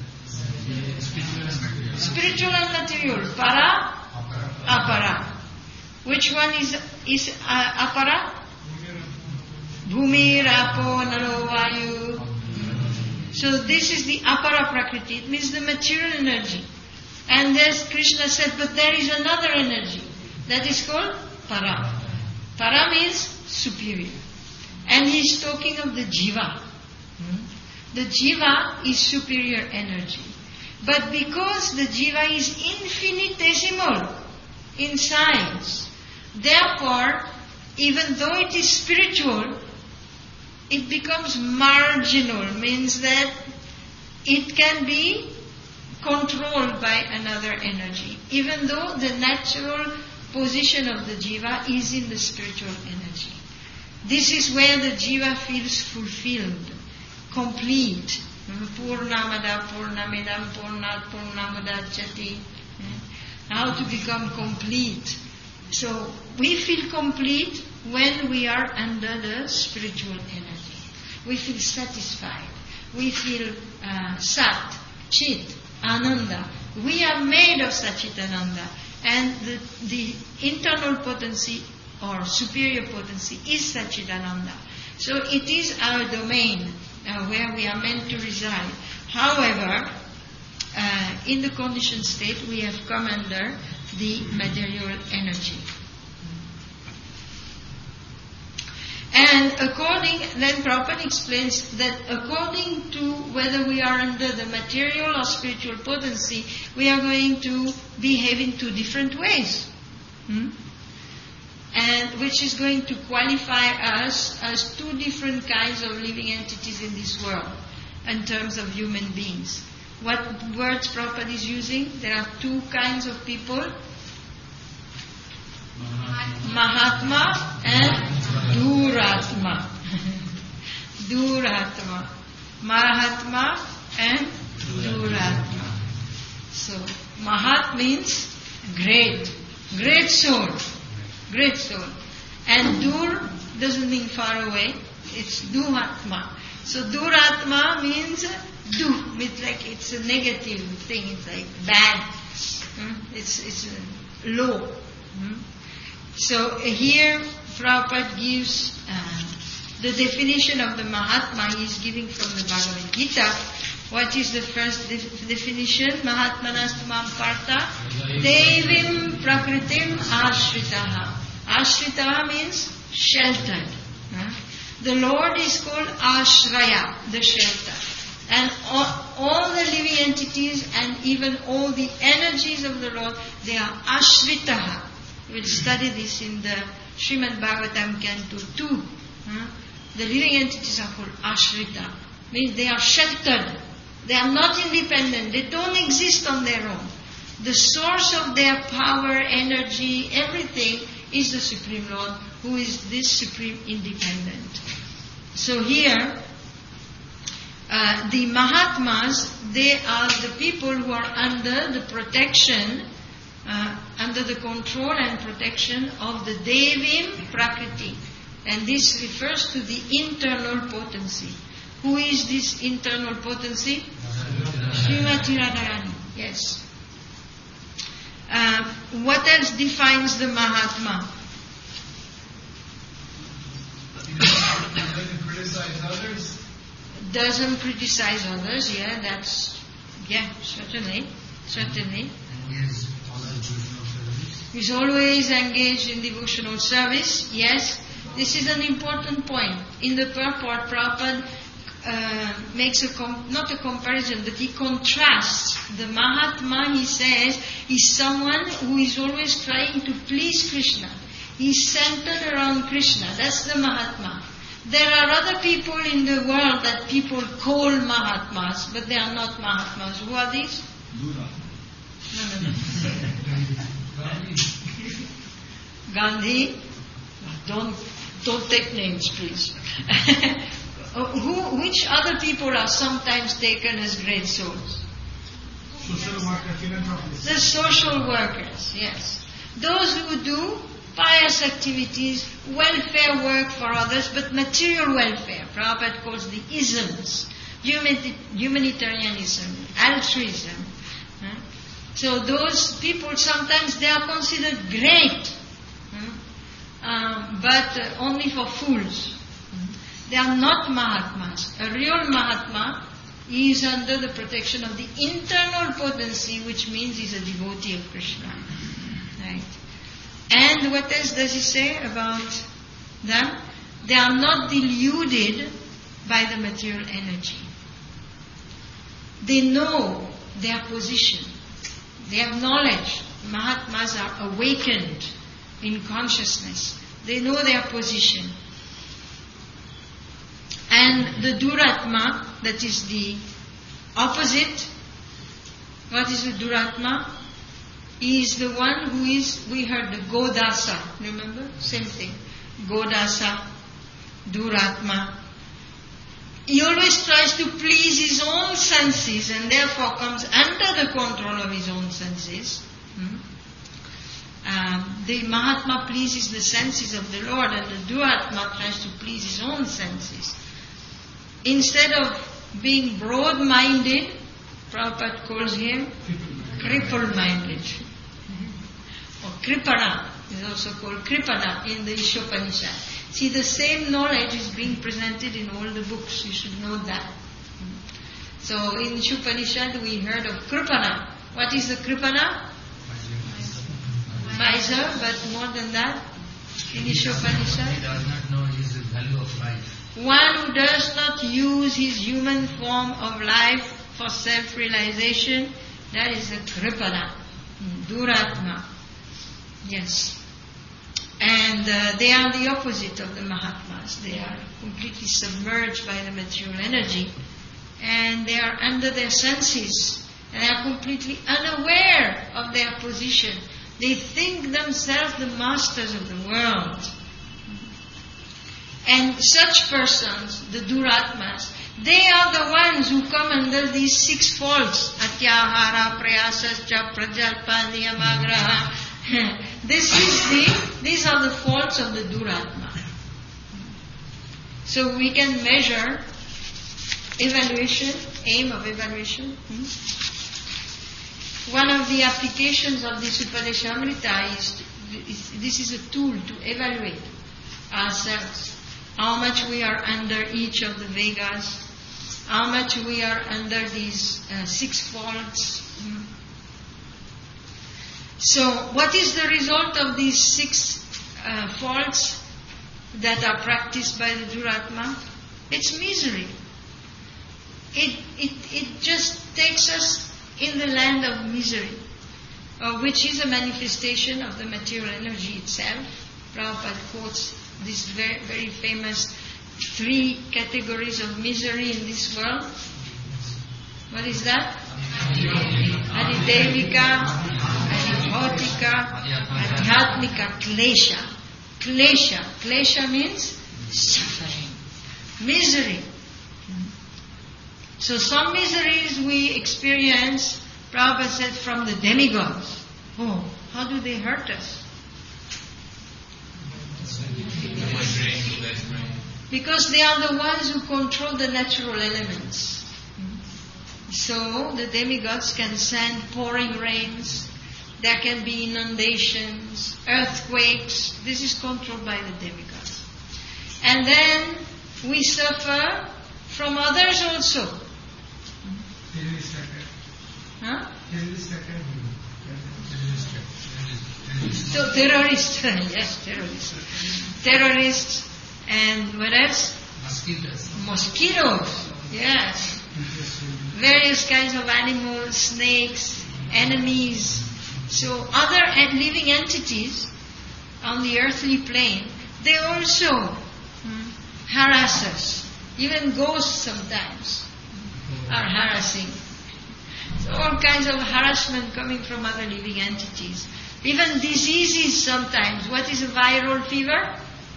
Spiritual and material. Para, apara. Which one is is uh, apara? Bhumi, Rapo, Nalo, Vayu. So this is the apara prakriti. It means the material energy. And there's Krishna said, but there is another energy that is called para. Para means superior. And he's talking of the jiva. The jiva is superior energy. But because the jiva is infinitesimal in size, therefore, even though it is spiritual, it becomes marginal, means that it can be controlled by another energy, even though the natural position of the jiva is in the spiritual energy. This is where the jiva feels fulfilled, complete. Purnamada Purnamidam Purnat Purnamudachyati. How to become complete. So we feel complete when we are under the spiritual energy. We feel satisfied. We feel uh, Sat, Chit, Ananda. We are made of Satchitananda. And the, the internal potency or superior potency is Satchitananda. So it is our domain uh, where we are meant to reside. However, uh, in the conditioned state, we have come under the material energy. And according, then Prabhupada explains that according to whether we are under the material or spiritual potency, we are going to behave in two different ways. Hmm? And which is going to qualify us as two different kinds of living entities in this world in terms of human beings. What words Prabhupada is using? There are two kinds of people, Mahatma and Duratma. Duratma. Mahatma and Duratma. So, Mahat means great, great soul, great soul. And Dur doesn't mean far away, it's Duratma. So Duratma means du, means like it's a negative thing, it's like bad, hmm? it's, it's uh, low. Hmm? So here Prabhupada gives uh, the definition of the Mahatma he is giving from the Bhagavad Gita. What is the first def- definition? Mahatmanastamam parta devim prakritim ashritaha. Ashritaha means sheltered. Huh? The Lord is called Ashraya, the shelter. And all, all the living entities and even all the energies of the Lord, they are Ashritaha. We'll study this in the Srimad Bhagavatam Canto two. Huh? The living entities are called Ashrita. Means they are sheltered. They are not independent. They don't exist on their own. The source of their power, energy, everything is the Supreme Lord, who is this Supreme Independent. So here, uh, the Mahatmas, they are the people who are under the protection, uh, under the control and protection of the Devim Prakriti. And this refers to the internal potency. Who is this internal potency? Srimati Radharani. Yes. Uh, what else defines the Mahatma? Doesn't criticize others. Doesn't criticize others. Yeah, that's yeah, certainly, certainly. And he is always devotional service. He's always engaged in devotional service. Yes, this is an important point. In the purport, Prabhupada uh, makes a com- not a comparison, but he contrasts the Mahatma. He says is someone who is always trying to please Krishna. He's centered around Krishna. That's the Mahatma. There are other people in the world that people call Mahatmas, but they are not Mahatmas. Who are these? Dura. No, no, no. Gandhi. Don't don't take names, please. Who? Which other people are sometimes taken as great souls? Social worker, philanthropist. The social workers, yes. Those who do pious activities, welfare work for others, but material welfare. Prabhupada calls the isms. Humani- humanitarianism, altruism. Huh? So those people sometimes they are considered great, huh? um, but uh, only for fools. They are not Mahatmas. A real Mahatma is under the protection of the internal potency, which means he's a devotee of Krishna. Right? And what else does he say about them? They are not deluded by the material energy. They know their position. They have knowledge. Mahatmas are awakened in consciousness. They know their position. And the Duratma, that is the opposite. What is the Duratma? He is the one who is, we heard the Godasa, remember? Same thing. Godasa, Duratma. He always tries to please his own senses and therefore comes under the control of his own senses. Hmm? Um, the Mahatma pleases the senses of the Lord and the Duratma tries to please his own senses. Instead of being broad-minded, Prabhupada calls him cripple-minded. Or Kripana is also called Kripana in the Ishopanishad. See, the same knowledge is being presented in all the books. You should know that. So in Ishopanishad we heard of Kripana. What is the Kripana? Miser, but more than that, in Ishopanishad. He does not know his value of life. One who does not use his human form of life for self-realization, that is a Kripana, Duratma. Yes. And uh, they are the opposite of the Mahatmas. They are completely submerged by the material energy. And they are under their senses. And they are completely unaware of their position. They think themselves the masters of the world. And such persons, the Duratmas, they are the ones who come under these six faults. Atyahara, Prayasascha, Prajalpa, Niyamagraha. This is the, these are the faults of the Duratma. So we can measure evaluation, aim of evaluation. Hmm? One of the applications of this Upadeshamrita is, to, is, this is a tool to evaluate ourselves. How much we are under each of the Vegas, how much we are under these uh, six faults. Hmm? So, what is the result of these six uh, faults that are practiced by the Duratma? It's misery. It, it, it just takes us in the land of misery, uh, which is a manifestation of the material energy itself. Prabhupada quotes this very, very famous three categories of misery in this world. What is that? Adidevika, Adibhautika, Adhyatmika, Klesha. Klesha. Klesha means suffering, misery. So some miseries we experience, Prabhupada said, from the demigods. Oh, how do they hurt us? Because they are the ones who control the natural elements. So the demigods can send pouring rains, there can be inundations, earthquakes. This is controlled by the demigods. And then we suffer from others also. Huh? So terrorists, yes, terrorists. Terrorists and what else? Mosquitoes. Mosquitoes, yes. Various kinds of animals, snakes, enemies. So other living entities on the earthly plane, they also hmm, harass us. Even ghosts sometimes are harassing. So all kinds of harassment coming from other living entities. Even diseases sometimes. What is a viral fever?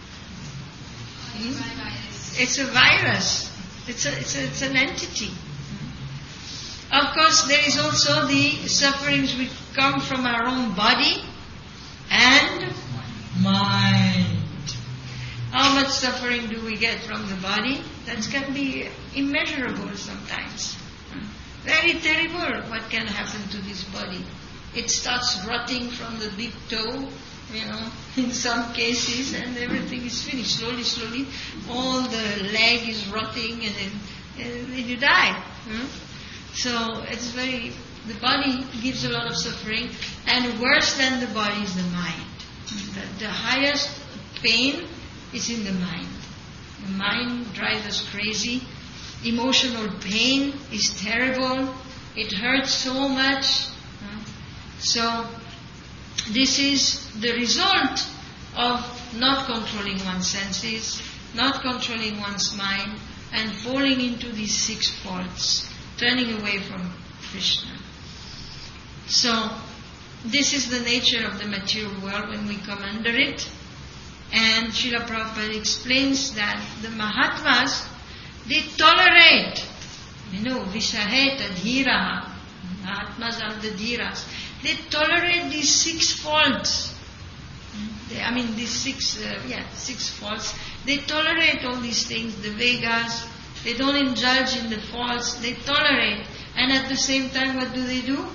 Hmm? It's a virus. It's, a, it's, a, it's an entity. Of course, there is also the sufferings which come from our own body and mind. How much suffering do we get from the body? That can be immeasurable sometimes. Very terrible what can happen to this body. It starts rotting from the big toe, you know, in some cases, and everything is finished. Slowly, slowly, all the leg is rotting, and then, and then you die. Hmm? So it's very, the body gives a lot of suffering, and worse than the body is the mind. The, the highest pain is in the mind. The mind drives us crazy. Emotional pain is terrible. It hurts so much. So this is the result of not controlling one's senses, not controlling one's mind, and falling into these six faults, turning away from Krishna. So this is the nature of the material world when we come under it. And Srila Prabhupada explains that the Mahatmas, they tolerate, you know, Visaheta Dhiraha, Mahatmas are the Dhiras. They tolerate these six faults. They, I mean, these six, uh, yeah, six faults. They tolerate all these things, the Vegas. They don't indulge in the faults. They tolerate. And at the same time, what do they do?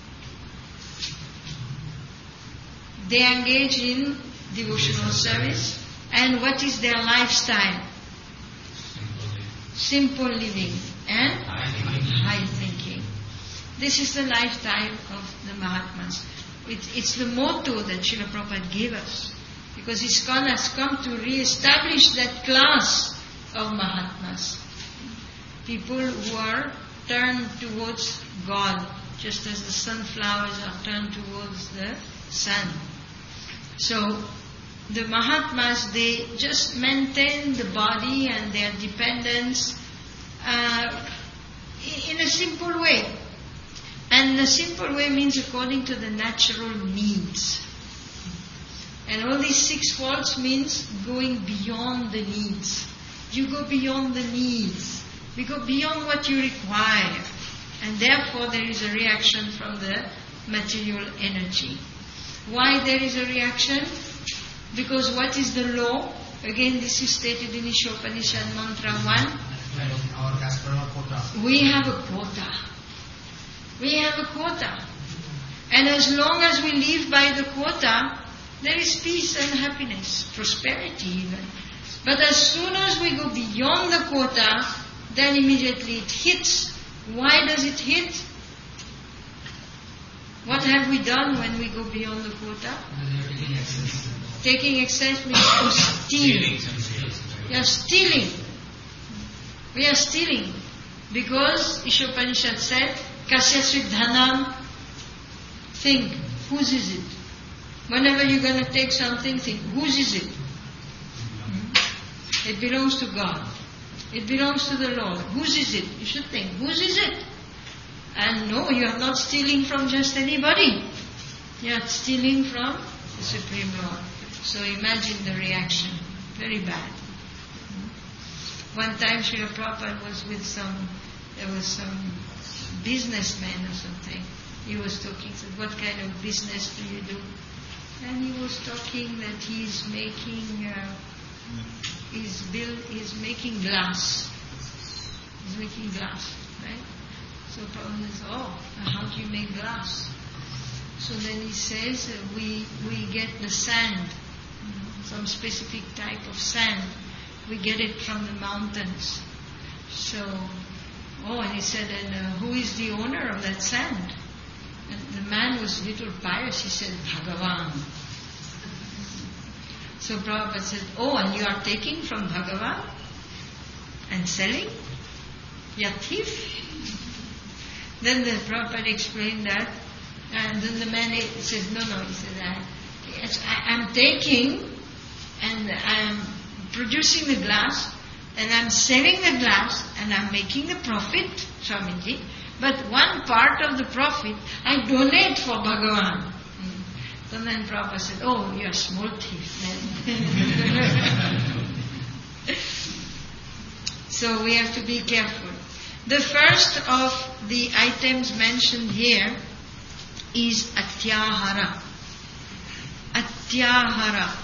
They engage in devotional service. And what is their lifestyle? Simple living and high thinking. This is the lifestyle of the Mahatmas. It's, it's the motto that Srila Prabhupada gave us. Because ISKCON has come to re-establish that class of Mahatmas. People who are turned towards God, just as the sunflowers are turned towards the sun. So, the Mahatmas, they just maintain the body and their dependence uh, in a simple way. And the simple way means according to the natural needs. And all these six faults means going beyond the needs. You go beyond the needs. We go beyond what you require. And therefore there is a reaction from the material energy. Why there is a reaction? Because what is the law? Again, this is stated in Ishopanishad Mantra one. Our as per our quota. We have a quota. We have a quota. And as long as we live by the quota, there is peace and happiness, prosperity even. But as soon as we go beyond the quota, then immediately it hits. Why does it hit? What have we done when we go beyond the quota? Taking excess. Taking excess means to steal. We are stealing. We are stealing. Because Ishopanishad said, Kasyasvit dhanam, think, whose is it? Whenever you're going to take something, think, whose is it? Hmm? It belongs to God. It belongs to the Lord. Whose is it? You should think, whose is it? And no, you are not stealing from just anybody. You are stealing from the Supreme Lord. So imagine the reaction. Very bad. One time Srila Prabhupada was with some, there was some businessman or something. He was talking, said, what kind of business do you do? And he was talking that he's making, uh, he's build, he's making glass. He's making glass, right? So Prabhupada says, oh, how do you make glass? So then he says, uh, we we get the sand, some specific type of sand. We get it from the mountains. So, oh, and he said, and uh, who is the owner of that sand? And the man was a little pious. He said, Bhagavan. So Prabhupada said, oh, and you are taking from Bhagavan and selling? You are thief? Then the Prabhupada explained that, and then the man said, no, no, he said, I, yes, I am taking and I am producing the glass and I am selling the glass and I am making the profit, Swamiji, but one part of the profit I donate for Bhagavan. Mm. So then Prabhupada said, oh, you are a small thief then. So we have to be careful. The first of the items mentioned here is Atyahara. Atyahara.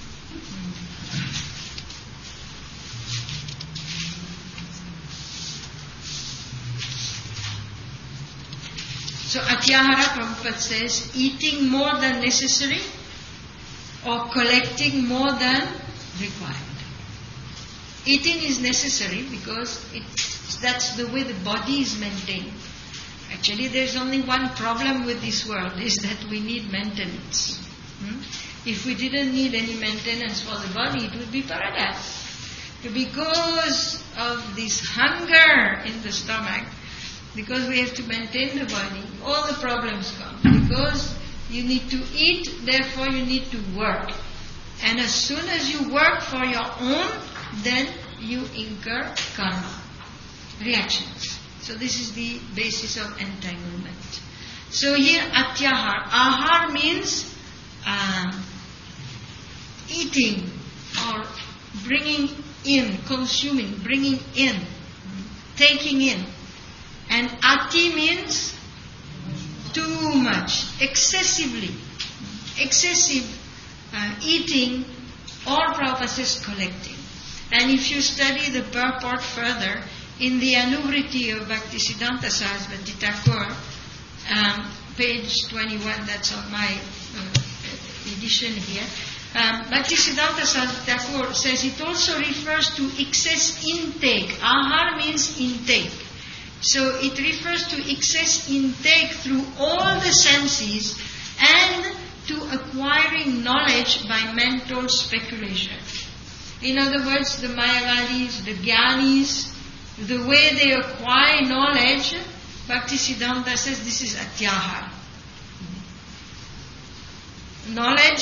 So Atyahara, Prabhupada says, eating more than necessary or collecting more than required. Eating is necessary because it's, that's the way the body is maintained. Actually, there's only one problem with this world, is that we need maintenance. Hmm? If we didn't need any maintenance for the body, it would be paradise. But because of this hunger in the stomach, because we have to maintain the body, all the problems come. Because you need to eat, therefore you need to work. And as soon as you work for your own, then you incur karma, reactions. So this is the basis of entanglement. So here atyahar. Ahar means um, eating or bringing in, consuming, bringing in, taking in. And ati means too much, excessively, excessive uh, eating, or Prabhupada says collecting. And if you study the purport further, in the Anuvriti of Bhaktisiddhanta Sarasvati Thakur, um, page twenty-one, that's on my uh, edition here, um, Bhaktisiddhanta Sarasvati Thakur says it also refers to excess intake. Ahar means intake. So it refers to excess intake through all the senses and to acquiring knowledge by mental speculation. In other words, the Mayavadis, the Jnanis, the way they acquire knowledge, Bhaktisiddhanta says this is atyahar. Knowledge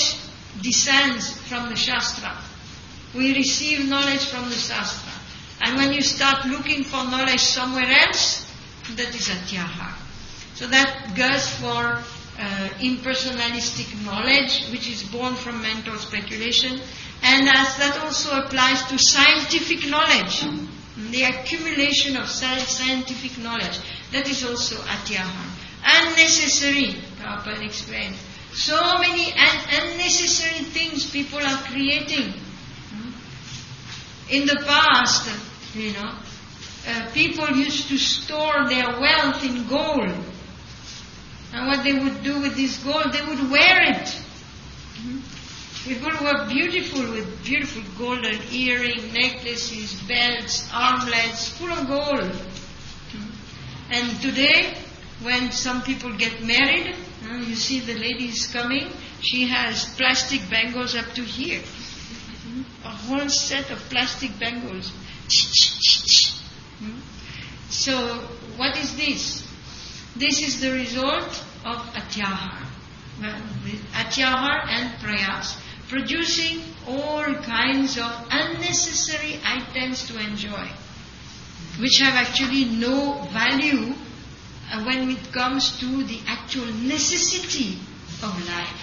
descends from the Shastra. We receive knowledge from the Shastra. And when you start looking for knowledge somewhere else, that is Atyahara. So that goes for uh, impersonalistic knowledge, which is born from mental speculation. And as that also applies to scientific knowledge, the accumulation of scientific knowledge, that is also Atyahara. Unnecessary, Prabhupada explained. So many un- unnecessary things people are creating. In the past, you know, uh, people used to store their wealth in gold. And what they would do with this gold, they would wear it. People were beautiful with beautiful golden earrings, necklaces, belts, armlets, full of gold. And today, when some people get married, uh, you see the lady is coming, she has plastic bangles up to here. A whole set of plastic bangles. So, what is this? This is the result of Atyahara. Atyahara and Prayas. Producing all kinds of unnecessary items to enjoy, which have actually no value uh, when it comes to the actual necessity of life.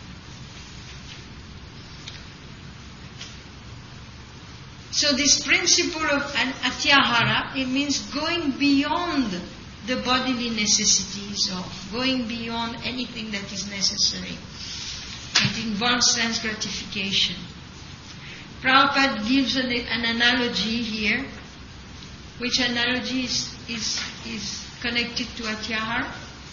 So this principle of an Atyahara, it means going beyond the bodily necessities, or going beyond anything that is necessary. It involves sense gratification. Prabhupada gives an, an analogy here. Which analogy is, is, is connected to Atyahara?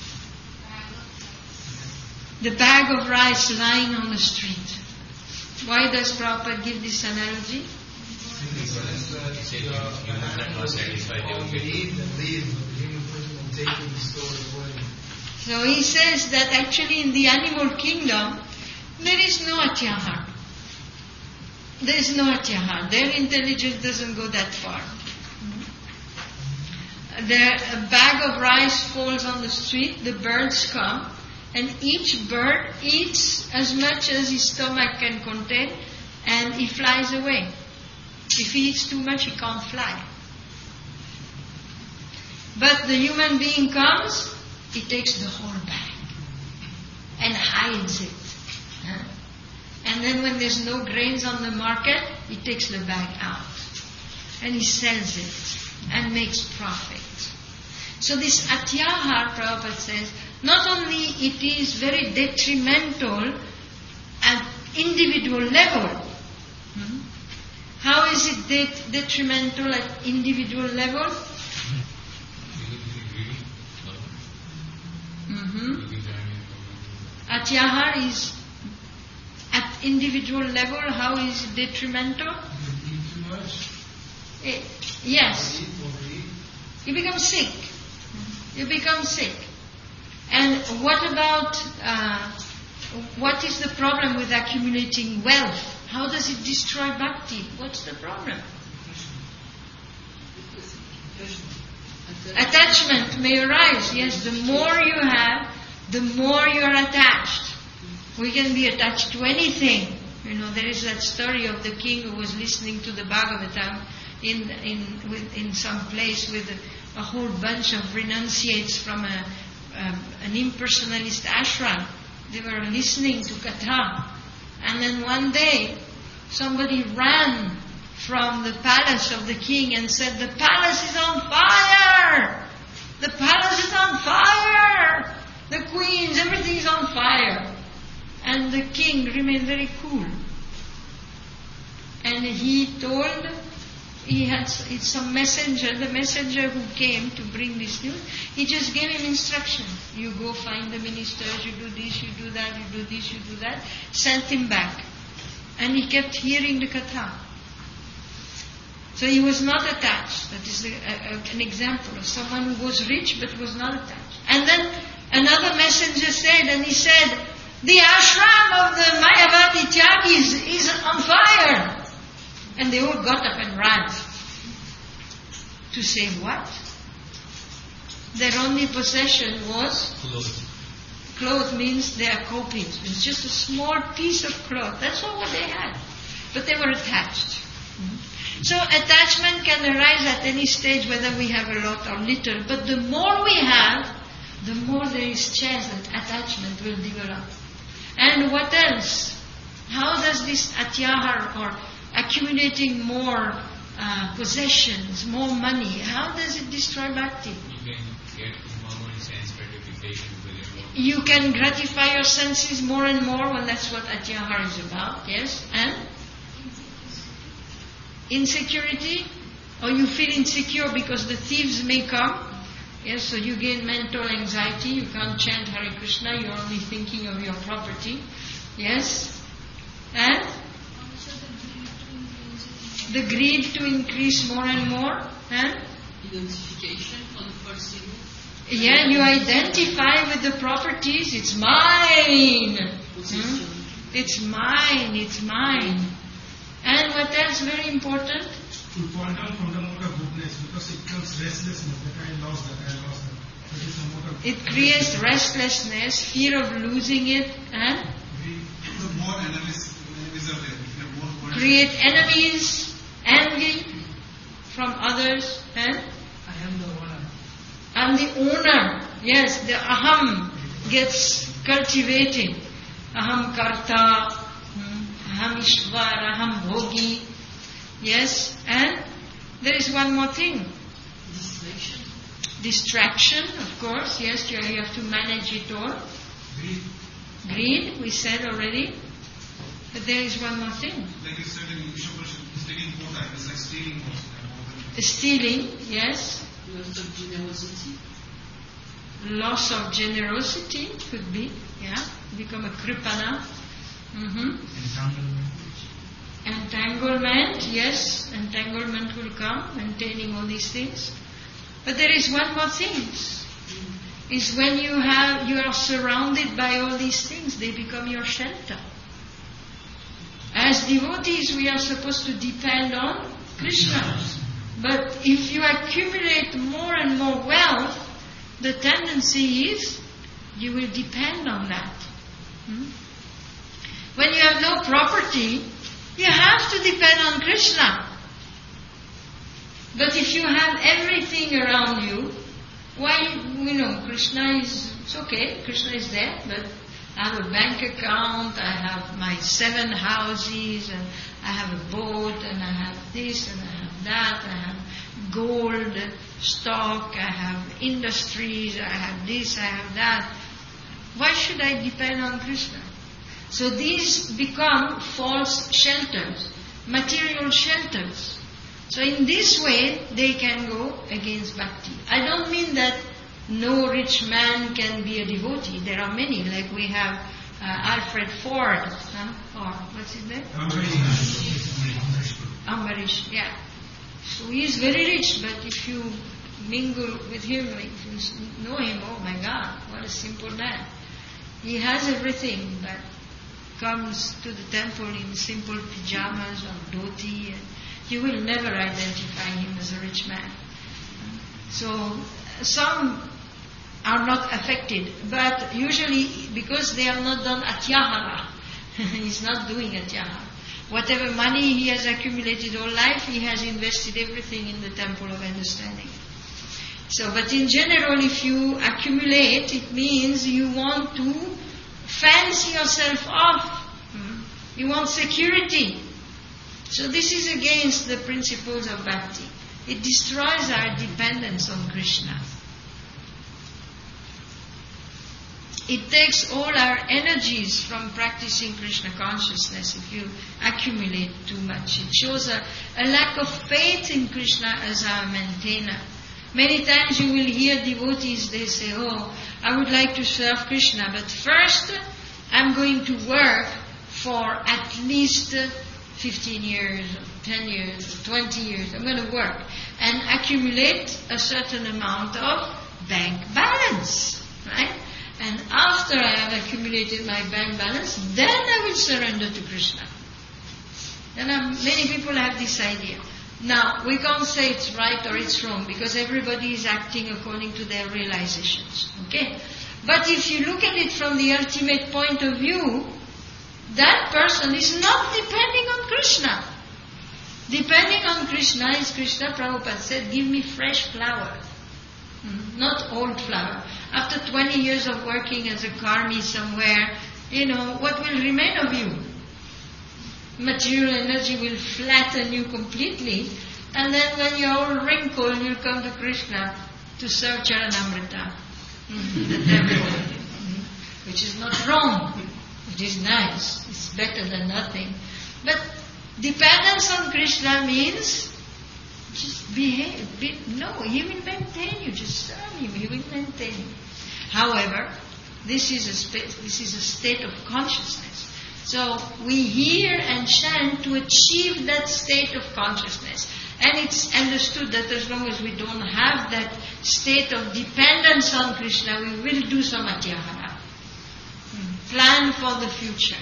The bag of rice lying on the street. Why does Prabhupada give this analogy? So he says that actually in the animal kingdom, there is no Atyahara. There is no Atyahara. Their intelligence doesn't go that far. The bag of rice falls on the street, the birds come, and each bird eats as much as his stomach can contain, and he flies away. If he eats too much, he can't fly. But the human being comes, he takes the whole bag and hides it. Huh? And then when there's no grains on the market, he takes the bag out and he sells it and makes profit. So this Atyahara, Prabhupada says, not only it is very detrimental at individual level. Hmm? How is it det- detrimental at individual level? Mm-hmm. Atyahara is at individual level, how is it detrimental? Eh, yes. You become sick. You become sick. And what about, uh, what is the problem with accumulating wealth? How does it destroy bhakti? What's the problem? Attachment may arise. Yes, the more you have, the more you are attached. We can be attached to anything. You know, there is that story of the king who was listening to the Bhagavatam in in with, in some place with a, a whole bunch of renunciates from a, um, an impersonalist ashram. They were listening to Katha. And then one day, somebody ran from the palace of the king and said, "The palace is on fire! The palace is on fire! The queens, everything is on fire!" And the king remained very cool. And he told, he had some messenger, the messenger who came to bring this news, he just gave him instruction. You go find the ministers, you do this, you do that, you do this, you do that. Sent him back. And he kept hearing the katha. So he was not attached. That is a, a, an example of someone who was rich but was not attached. And then another messenger said, and he said, "The ashram of the Mayavadi Tyagis is on fire." And they all got up and ran. To say what? Their only possession was clothes. cloth means they are copies. It's just a small piece of cloth. That's all what they had. But they were attached. Mm-hmm. So attachment can arise at any stage, whether we have a lot or little. But the more we have, the more there is chance that attachment will develop. And what else? How does this atyahara, or accumulating more uh, possessions, more money, how does it destroy bhakti? You can get more sense gratification with your work. You can gratify your senses more and more, when that's what atyahara is about, yes? And? Insecurity? Or you feel insecure because the thieves may come? Yes, so you gain mental anxiety, you can't chant Hare Krishna, you're only thinking of your property. Yes? And? The greed to increase more and more. And? Identification for the first thing. Yeah, you identify with the properties, it's mine. Possession. Hmm? It's mine, it's mine. And what else very important? To fall down from the mode of goodness, because it comes restlessness, that I lost that, I lost that. That is the mode of It creates restlessness, fear of losing it, and The more enemies, enemies are there. If you have more words, create enemies, envy from others, and I am the owner. I'm the owner. Yes, the aham gets cultivated. Aham karta, hmm, aham ishvar, aham bhogi. Yes, and there is one more thing. Distraction. Distraction, of course. Yes, you you have to manage it all. greed. Greed, we said already. But there is one more thing. like you said in English, it's taking quota, it's like stealing also. more than- Stealing, yes. Loss of generosity. Loss of generosity could be, yeah. Become a kripana. Mm-hmm. Entanglement. Entanglement, yes. Entanglement will come, maintaining all these things. But there is one more thing. Is when you have you are surrounded by all these things, they become your shelter. As devotees, we are supposed to depend on Krishna. But if you accumulate more and more wealth, the tendency is you will depend on that. Hmm? When you have no property, you have to depend on Krishna. But if you have everything around you, why, you know, Krishna is, it's okay, Krishna is there, but I have a bank account, I have my seven houses, and I have a boat, and I have this, and I have that, I have gold stock, I have industries, I have this, I have that. Why should I depend on Krishna? So these become false shelters, material shelters. So in this way, they can go against bhakti. I don't mean that no rich man can be a devotee. There are many, like we have uh, Alfred Ford, huh? or what's his name? Ambarish, yeah. So he is very rich, but if you mingle with him, if you know him, oh my God, what a simple man. He has everything, but comes to the temple in simple pajamas or dhoti, and you will never identify him as a rich man. So some are not affected, but usually because they have not done atyahara, he's not doing atyahara. Whatever money he has accumulated all life, he has invested everything in the temple of understanding. So, but in general, if you accumulate, it means you want to fancy yourself off. Hmm? You want security. So this is against the principles of bhakti. It destroys our dependence on Krishna. It takes all our energies from practicing Krishna consciousness if you accumulate too much. It shows a, a lack of faith in Krishna as our maintainer. Many times you will hear devotees, they say, oh, I would like to serve Krishna, but first I'm going to work for at least fifteen years, or ten years, or twenty years. I'm going to work and accumulate a certain amount of bank balance, right? And after I have accumulated my bank balance, then I will surrender to Krishna. And um, many people have this idea. Now, we can't say it's right or it's wrong, because everybody is acting according to their realizations. Okay? But if you look at it from the ultimate point of view, that person is not depending on Krishna. Depending on Krishna is Krishna, Prabhupada said, give me fresh flower, mm, not old flower. After twenty years of working as a karmi somewhere, you know, what will remain of you? Material energy will flatten you completely, and then when you're all wrinkled, you'll come to Krishna to serve Charanamrita, mm, the devil, mm, which is not wrong. It is nice. It's better than nothing. But dependence on Krishna means just behave. Be, no, He will maintain you. Just serve Him. He will maintain you. However, this is a spa- this is a state of consciousness. So we hear and chant to achieve that state of consciousness. And it's understood that as long as we don't have that state of dependence on Krishna, we will do some atyahara. Plan for the future.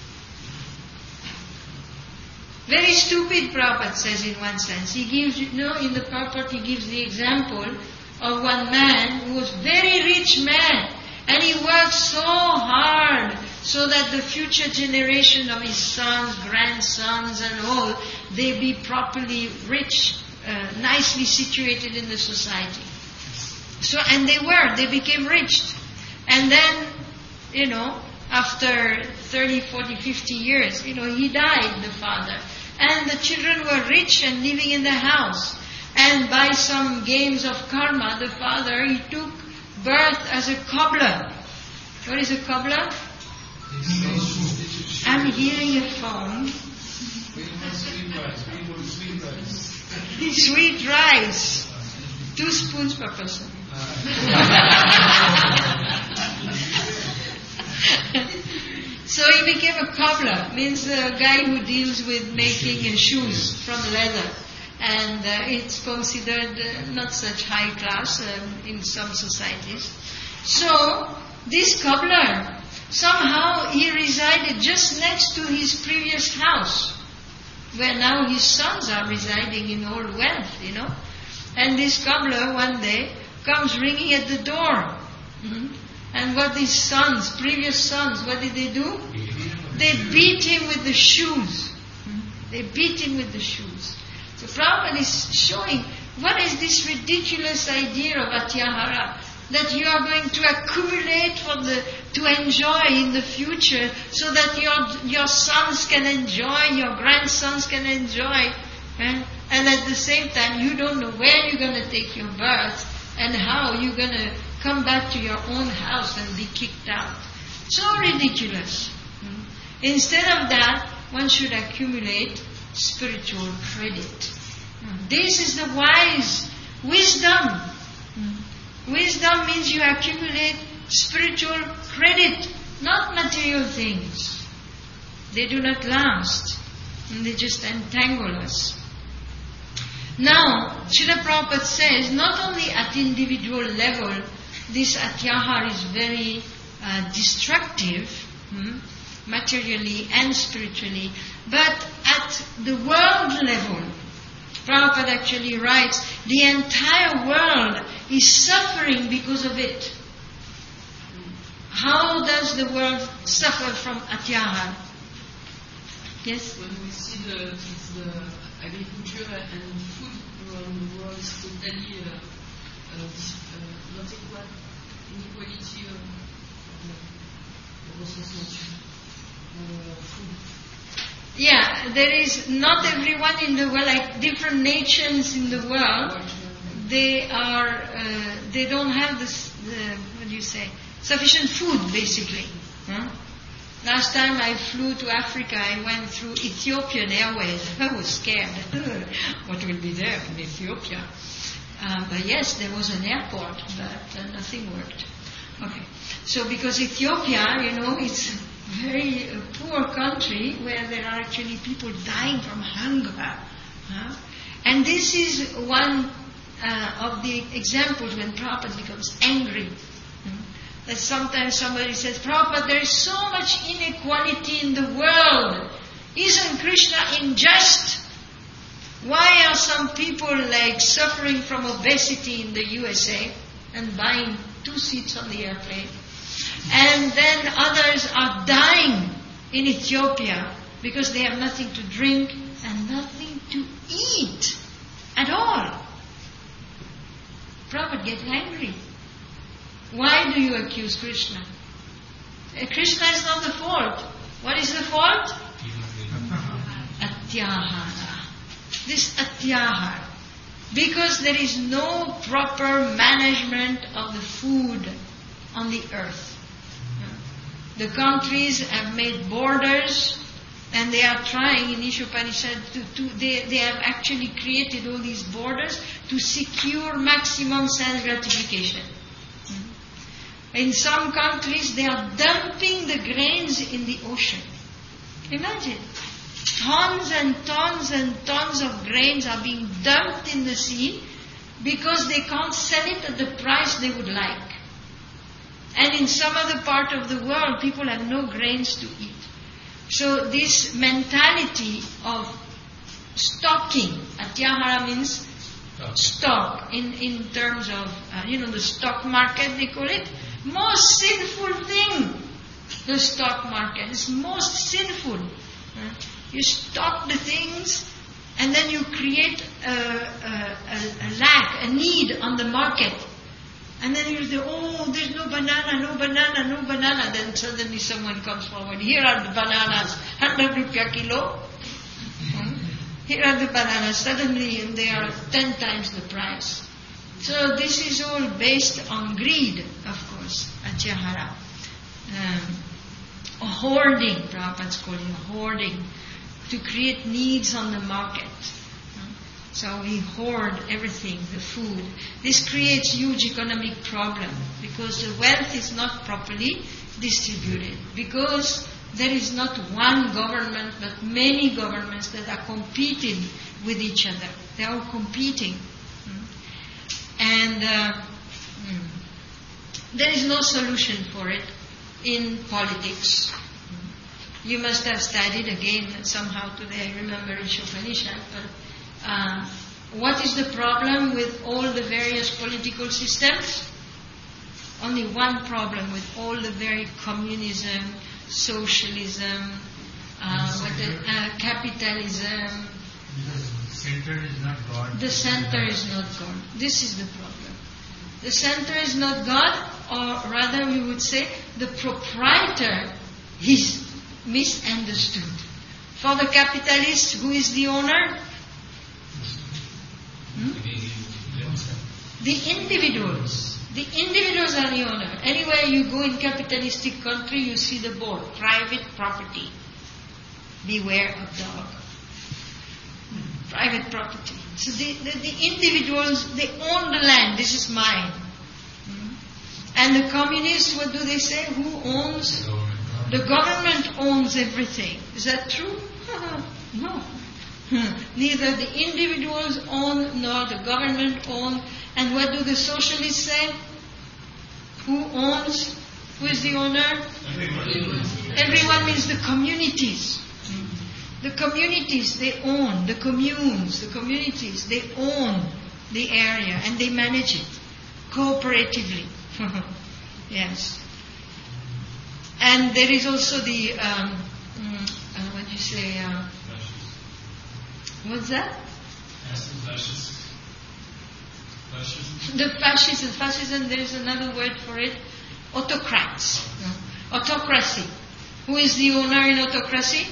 Very stupid, Prabhupada says in one sense. He gives, you know, in the purport he gives the example of one man who was very rich man, and he worked so hard so that the future generation of his sons, grandsons and all, they be properly rich, uh, nicely situated in the society. So, and they were, they became rich. And then, you know, after thirty, forty, fifty years, you know, he died, the father. And the children were rich and living in the house. And by some games of karma, the father, he took birth as a cobbler. What is a cobbler? I'm hearing a phone. Sweet rice. Two spoons per person. So he became a cobbler, means a guy who deals with making uh, shoes from leather. And uh, it's considered uh, not such high class um, in some societies. So this cobbler, somehow he resided just next to his previous house, where now his sons are residing in all wealth, you know. And this cobbler one day comes ringing at the door. Mm-hmm. And what his sons, previous sons, what did they do? They beat him with the shoes. Mm-hmm. They beat him with the shoes. So Prabhupada is showing what is this ridiculous idea of atyahara, that you are going to accumulate for the to enjoy in the future, so that your your sons can enjoy, your grandsons can enjoy, eh? And at the same time you don't know where you're going to take your birth and how you're going to come back to your own house and be kicked out. So ridiculous. Hmm? Instead of that, one should accumulate spiritual credit. Hmm. This is the wise wisdom. Hmm. Wisdom means you accumulate spiritual credit, not material things. They do not last. And they just entangle us. Now, Srila Prabhupada says, not only at individual level, this atyahara is very uh, destructive, hmm, materially and spiritually, but at the world level, Prabhupada actually writes, the entire world is suffering because of it. How does the world suffer from atyahara? Yes? When we see the, the agriculture and food around the world is totally uh, uh, uh, not equal, inequality of uh, food. Yeah, there is not everyone in the world, like different nations in the world, they are, uh, they don't have this, uh, what do you say, sufficient food basically. Huh? Last time I flew to Africa, I went through Ethiopian Airways. I was scared. What will be there in Ethiopia? Um, but yes, there was an airport, but uh, nothing worked. Okay. So because Ethiopia, you know, it's a very uh, poor country where there are actually people dying from hunger. Huh? And this is one uh, of the examples when Prabhupada becomes angry. That sometimes somebody says, Prabhupada, there is so much inequality in the world. Isn't Krishna unjust? Why are some people like suffering from obesity in the U S A and buying two seats on the airplane? And then others are dying in Ethiopia because they have nothing to drink and nothing to eat at all. Prabhupada gets angry. Why do you accuse Krishna? Uh, Krishna is not the fault. What is the fault? Atyahara. This atyahara. Because there is no proper management of the food on the earth. The countries have made borders and they are trying in Ishopanishad to, to they, they have actually created all these borders to secure maximum self gratification. In some countries they are dumping the grains in the ocean. Imagine. Tons and tons and tons of grains are being dumped in the sea because they can't sell it at the price they would like. And in some other part of the world, people have no grains to eat. So this mentality of stocking, atyahara means stock, in, in terms of, uh, you know, the stock market, they call it, most sinful thing, the stock market. It's most sinful. Uh, You stock the things and then you create a, a, a, a lack, a need on the market. And then you say, oh, there's no banana, no banana, no banana. Then suddenly someone comes forward. Here are the bananas, one hundred rupiah kilo. Hmm? Here are the bananas. Suddenly and they are ten times the price. So this is all based on greed, of course, atyahara. Um, hoarding, Prabhupada's calling hoarding. To create needs on the market. So we hoard everything, the food. This creates huge economic problem because the wealth is not properly distributed. Because there is not one government but many governments that are competing with each other. They are all competing. And uh, there is no solution for it in politics. You must have studied again somehow today, I remember Ishopanishad, but uh, what is the problem with all the various political systems? Only one problem with all the very communism, socialism, uh, what the, uh, capitalism. Because the center is not God. The center is not God. This is the problem. The center is not God, or rather we would say the proprietor is misunderstood. For the capitalist, who is the owner? Hmm? The individuals. The individuals are the owner. Anywhere you go in capitalistic country, you see the board, private property. Beware of dog. Private property. So the, the, the individuals, they own the land. This is mine. Hmm? And the communists, what do they say? Who owns? The government owns everything. Is that true? No. Neither the individuals own nor the government own. And what do the socialists say? Who owns? Who is the owner? Everyone. Everyone means the communities. The communities, they own. The communes, the communities, they own the area and they manage it cooperatively. Yes. And there is also the, um, uh, what do you say, uh, what's that? Fascist. Fascism. The fascism, fascism, there is another word for it, autocrats. No? Autocracy. Who is the owner in autocracy?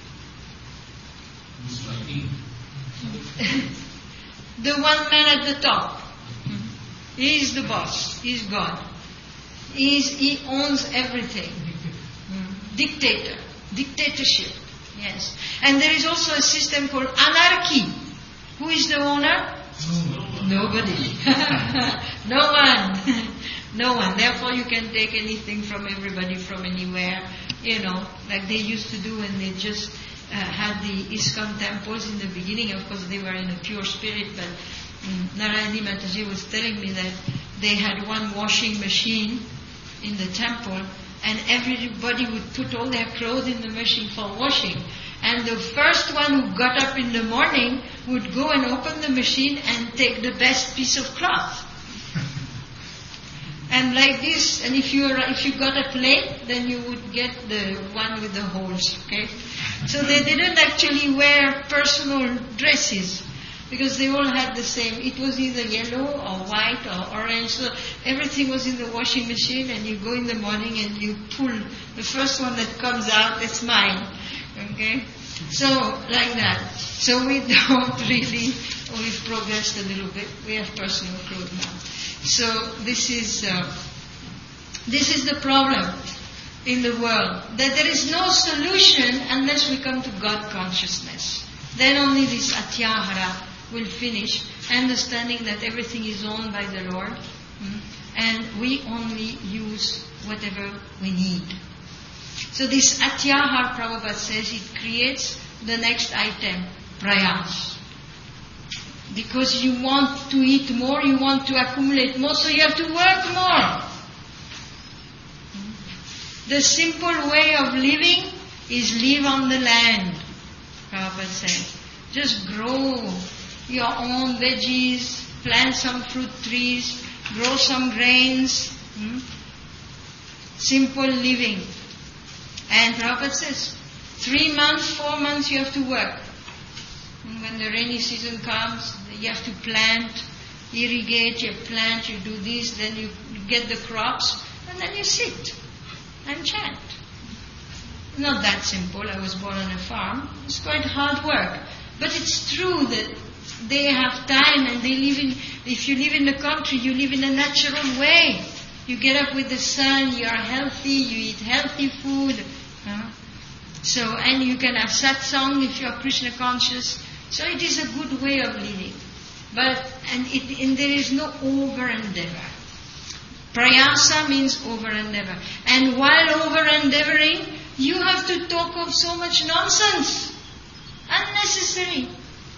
The one man at the top. He is the boss. He is God. He, is, he owns everything. Dictator. Dictatorship. Yes. And there is also a system called anarchy. Who is the owner? Nobody. No one. No one. Therefore you can take anything from everybody from anywhere. You know, like they used to do when they just uh, had the ISKCON temples in the beginning. Of course they were in a pure spirit, but um, Narayani Mataji was telling me that they had one washing machine in the temple, and everybody would put all their clothes in the machine for washing. And the first one who got up in the morning would go and open the machine and take the best piece of cloth. And like this, and if you if you got a plate, then you would get the one with the holes, okay? So they didn't actually wear personal dresses because they all had the same. It was either yellow or white or orange. So everything was in the washing machine, and you go in the morning and you pull the first one that comes out, that's mine, okay? So like that. So we don't really, we've progressed a little bit. We have personal clothes now. So this is uh, this is the problem in the world, that there is no solution unless we come to God consciousness. Then only this atyahara will finish, understanding that everything is owned by the Lord, mm, and we only use whatever we need. So this atyahara, Prabhupada says, it creates the next item, prayas. Because you want to eat more, you want to accumulate more, so you have to work more. The simple way of living is live on the land, Prabhupada says. Just grow your own veggies, plant some fruit trees, grow some grains. Hmm? Simple living. And Prabhupada says, three months, four months you have to work. And when the rainy season comes, you have to plant, irrigate, you plant, you do this, then you get the crops, and then you sit and chant. Not that simple. I was born on a farm. It's quite hard work. But it's true that they have time and they live in, if you live in the country, you live in a natural way. You get up with the sun, you are healthy, you eat healthy food. Huh? So, and you can have satsang if you are Krishna conscious. So it is a good way of living. But, and, it, and there is no over endeavor. Prayasa means over endeavor. And while over endeavoring, you have to talk of so much nonsense. Unnecessary.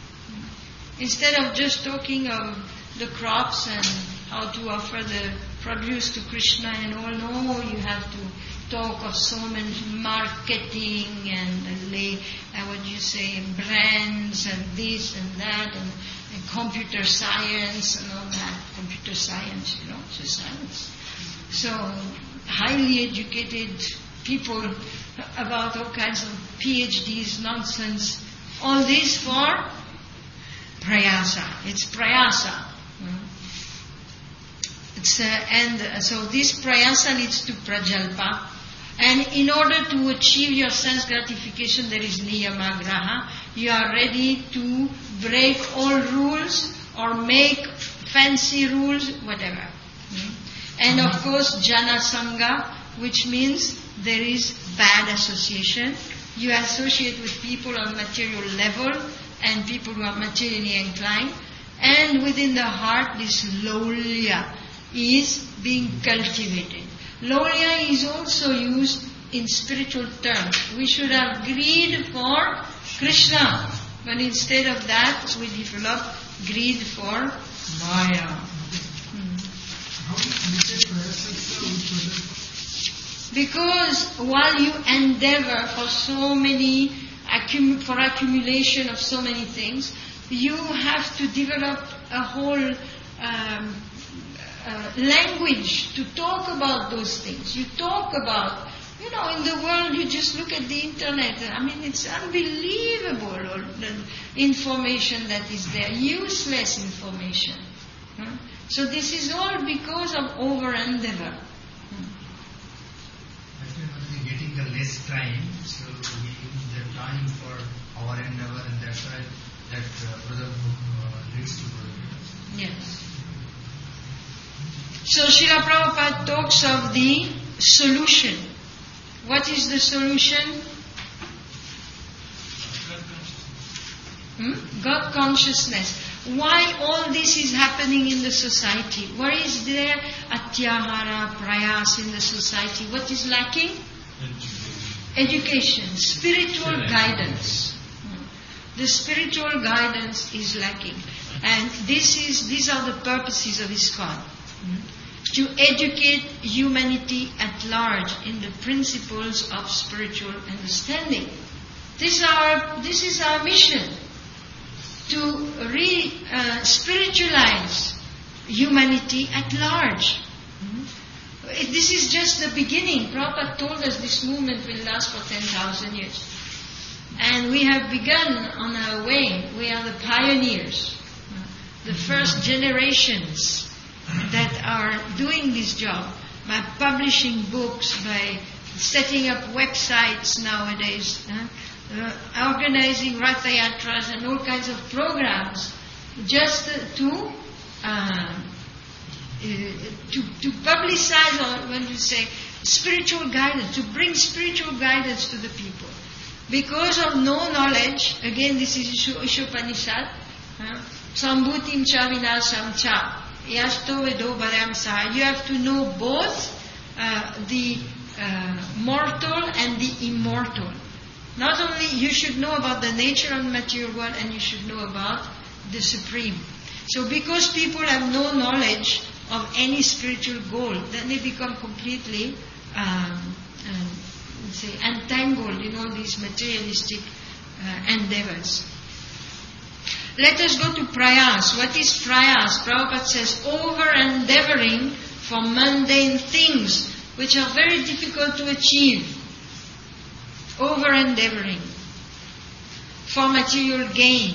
Instead of just talking of the crops and how to offer the produce to Krishna and all, no, you have to talk of so much marketing and lay, uh, what do you say, brands and this and that and, and computer science and all that. Computer science, you know, it's a science. So, highly educated people about all kinds of P H Ds, nonsense. All this for prayasa. It's prayasa. It's, uh, and uh, so this prayasa leads to prajalpa. And in order to achieve your sense gratification, there is niyamagraha. You are ready to break all rules or make fancy rules, whatever. Hmm? And of course, jana sangha, which means there is bad association. You associate with people on material level and people who are materially inclined. And within the heart, this lolya is being cultivated. Lolya is also used in spiritual terms. We should have greed for Krishna, but instead of that, we develop greed for Maya. Hmm. Because while you endeavor for so many, accum- for accumulation of so many things, you have to develop a whole um, uh, language to talk about those things. You talk about, you know, in the world you just look at the internet. I mean, it's unbelievable, all the information that is there, useless information. Huh? So this is all because of over-endeavor. Actually, getting the less time, so we use the time for our endeavor, and that's why that uh, brother uh, leads to brother. Yes. So Srila Prabhupada talks of the solution. What is the solution? Hmm? God consciousness. Why all this is happening in the society? Why is there atyahara, prayas in the society? What is lacking? Education. Spiritual guidance. The spiritual guidance is lacking. And this is these are the purposes of ISKCON. To educate humanity at large in the principles of spiritual understanding. This is our, this is our mission. To re, uh, spiritualize humanity at large. this is just the beginning. Prabhupada told us this movement will last for ten thousand years. And we have begun on our way. We are the pioneers, the first generations that are doing this job by publishing books, by setting up websites nowadays, uh, uh, organizing Ratha Yatras and all kinds of programs just uh, to, uh, uh, to to publicize, or when you say spiritual guidance, to bring spiritual guidance to the people. Because of no knowledge, again this is Ishopanishad, uh, Sambhutim cha vinasam cha, yasto vedo varam sa. You have to know both uh, the uh, mortal and the immortal. Not only you should know about the nature of the material world, and you should know about the Supreme. So because people have no knowledge of any spiritual goal, then they become completely um, um, say entangled in all these materialistic uh, endeavors. Let us go to prayas. What is prayas? Prabhupada says, over endeavoring for mundane things which are very difficult to achieve. Over endeavoring for material gain.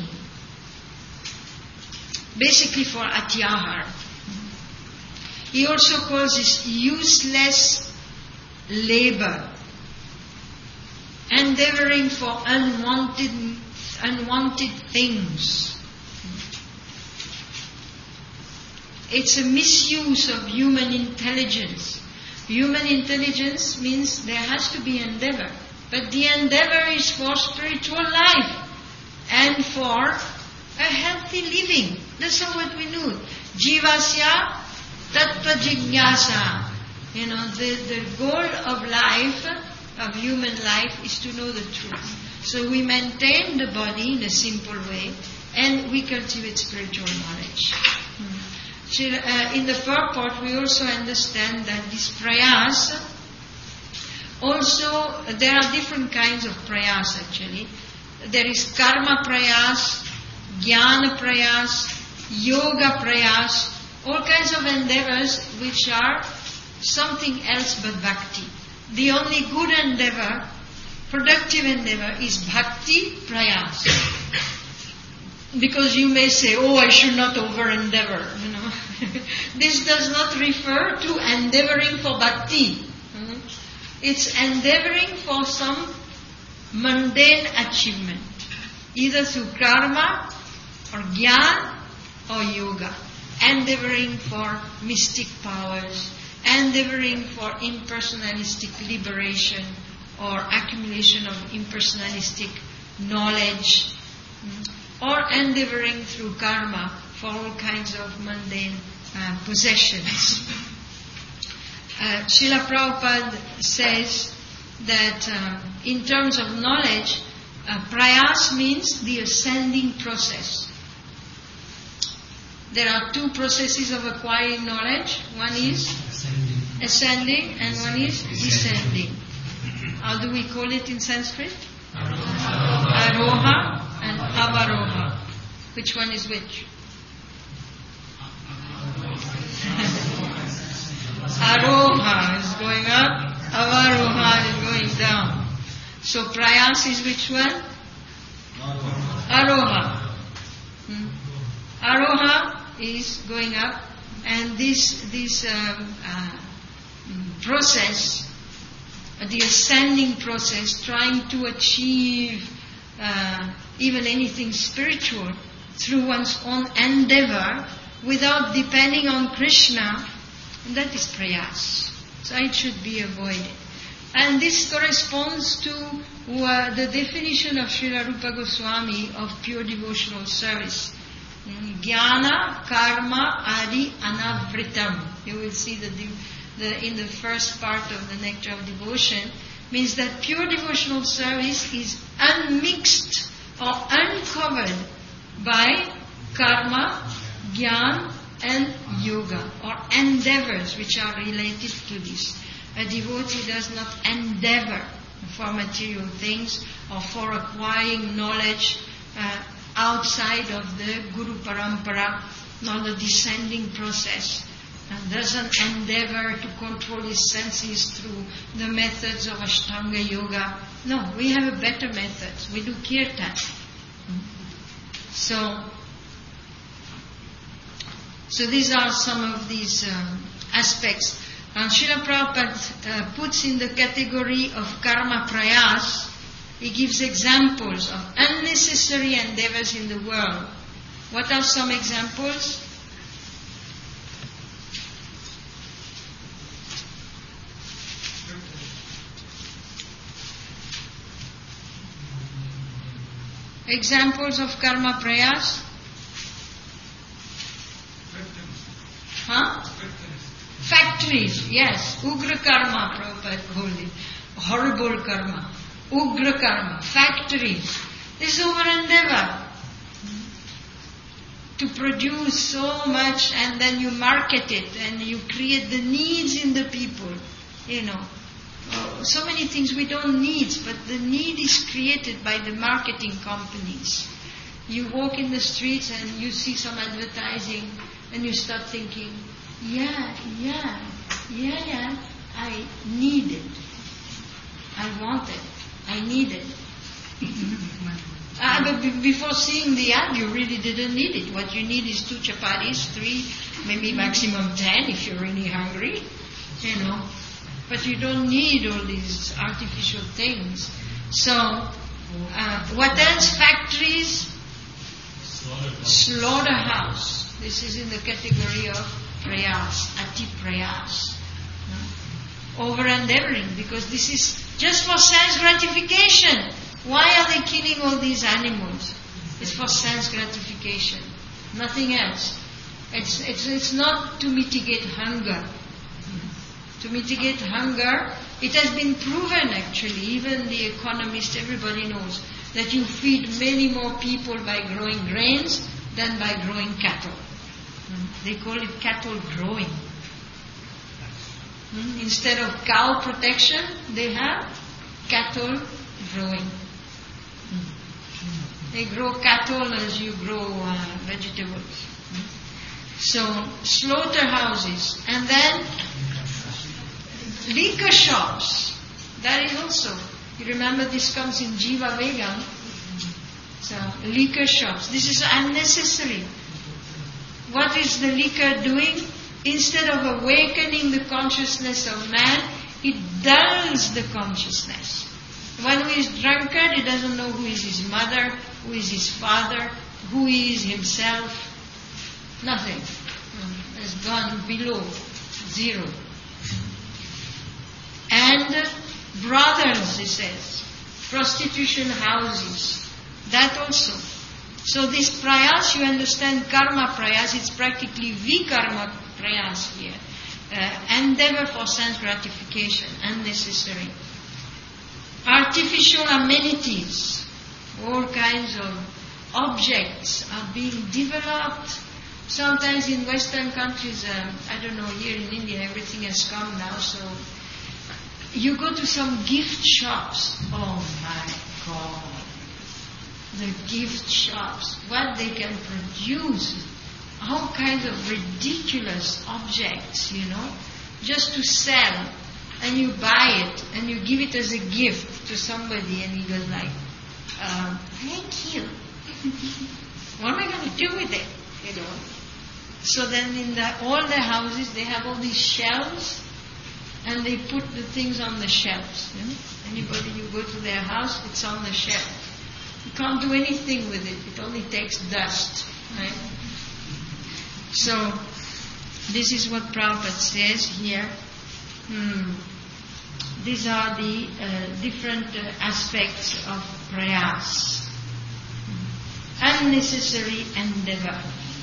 Basically for atyahar. He also calls this useless labor. Endeavoring for unwanted, unwanted things. It's a misuse of human intelligence. Human intelligence means there has to be endeavor. But the endeavor is for spiritual life and for a healthy living. That's all what we need. Jivasya tattva jignasa. You know, the, the goal of life, of human life, is to know the truth. So we maintain the body in a simple way, and we cultivate spiritual knowledge. Hmm. So, uh, in the purport, we also understand that these prayas, also, there are different kinds of prayas actually. There is karma prayas, jnana prayas, yoga prayas, all kinds of endeavors which are something else but bhakti. The only good endeavor, productive endeavor, is bhakti prayas. Because you may say, oh, I should not over endeavor. You know, this does not refer to endeavoring for bhakti. It's endeavoring for some mundane achievement, either through karma or jnana or yoga. Endeavoring for mystic powers, endeavoring for impersonalistic liberation or accumulation of impersonalistic knowledge, or endeavoring through karma for all kinds of mundane uh, possessions. Uh, Srila Prabhupada says that uh, in terms of knowledge, uh, prayas means the ascending process. There are two processes of acquiring knowledge. One is ascending, ascending and one is descending. How do we call it in Sanskrit? Aroha and avaroha. Which one is which? Aroha is going up, avaroha is going down. So prayas is which one? Aroha. Hmm? Aroha is going up, and this this um, uh, process, the ascending process, trying to achieve uh, even anything spiritual through one's own endeavor without depending on Krishna, that is prayas. So it should be avoided. And this corresponds to uh, the definition of Srila Rupa Goswami of pure devotional service. Jnana, karma, adi, anavritam. You will see that the, the, in the first part of the Nectar of Devotion, means that pure devotional service is unmixed or uncovered by karma, jnana, and yoga, or endeavors which are related to this. A devotee does not endeavor for material things or for acquiring knowledge uh, outside of the Guru Parampara, nor the descending process and doesn't endeavor to control his senses through the methods of Ashtanga Yoga. No, we have a better methods. We do kirtan. So, so these are some of these um, aspects. And Srila Prabhupada uh, puts in the category of karma prayas, he gives examples of unnecessary endeavors in the world. What are some examples? Examples of karma prayas? Huh? Factories, yes. Ugra karma, Prabhupada called it. Horrible karma. Ugra karma. Factories. This is over endeavor. To produce so much and then you market it and you create the needs in the people. You know. Oh, so many things we don't need, but the need is created by the marketing companies. You walk in the streets and you see some advertising and you start thinking, yeah, yeah, yeah, yeah, I need it. I want it. I need it. uh, but b- before seeing the ad, you really didn't need it. What you need is two chapatis, three, maybe maximum ten if you're really hungry, you know. But you don't need all these artificial things. So, uh, what else? Factories? Slaughterhouse. Slaughterhouse. This is in the category of prayas, ati prayas. No? Over endeavoring, because this is just for sense gratification. Why are they killing all these animals? It's for sense gratification. Nothing else. It's, it's, it's not to mitigate hunger. To mitigate hunger, it has been proven actually, even the economist, everybody knows, that you feed many more people by growing grains than by growing cattle. They call it cattle growing. Instead of cow protection, they have cattle growing. They grow cattle as you grow uh, vegetables. So, slaughterhouses. And then liquor shops. That is also, you remember this comes in Jiva Vegam. So, liquor shops. This is unnecessary. What is the liquor doing? Instead of awakening the consciousness of man, it dulls the consciousness. One who is drunkard, he doesn't know who is his mother, who is his father, who he is himself. Nothing. Has gone below zero. And brothels, he says, prostitution houses, that also. So this prayas, you understand karma prayas, it's practically vikarma prayas here. Uh, endeavor for sense gratification, unnecessary. Artificial amenities, all kinds of objects are being developed. Sometimes in Western countries, um, I don't know, here in India everything has come now, so you go to some gift shops. Oh my God. The gift shops, what they can produce, all kinds of ridiculous objects, you know, just to sell. And you buy it and you give it as a gift to somebody and he goes like, uh, thank you. What am I going to do with it? You know. So then in the, all the houses they have all these shelves and they put the things on the shelves. You know? Anybody you go to their house, it's on the shelf. You can't do anything with it. It only takes dust. Right? So this is what Prabhupada says here. Hmm. These are the uh, different uh, aspects of prayas. Unnecessary endeavor.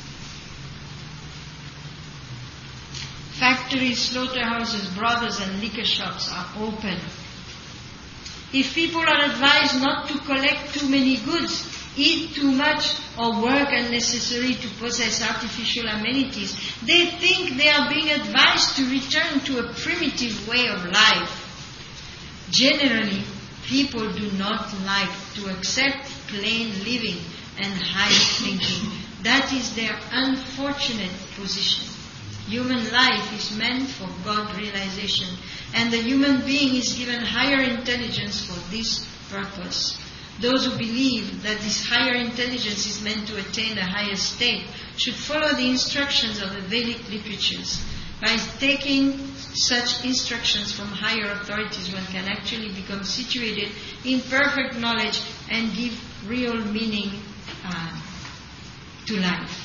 Factories, slaughterhouses, brothels and liquor shops are open. If people are advised not to collect too many goods, eat too much or work unnecessary to possess artificial amenities, they think they are being advised to return to a primitive way of life. Generally, people do not like to accept plain living and high thinking. That is their unfortunate position. Human life is meant for God realization, and the human being is given higher intelligence for this purpose. Those who believe that this higher intelligence is meant to attain a higher state should follow the instructions of the Vedic literatures. By taking such instructions from higher authorities, one can actually become situated in perfect knowledge and give real meaning uh, to life.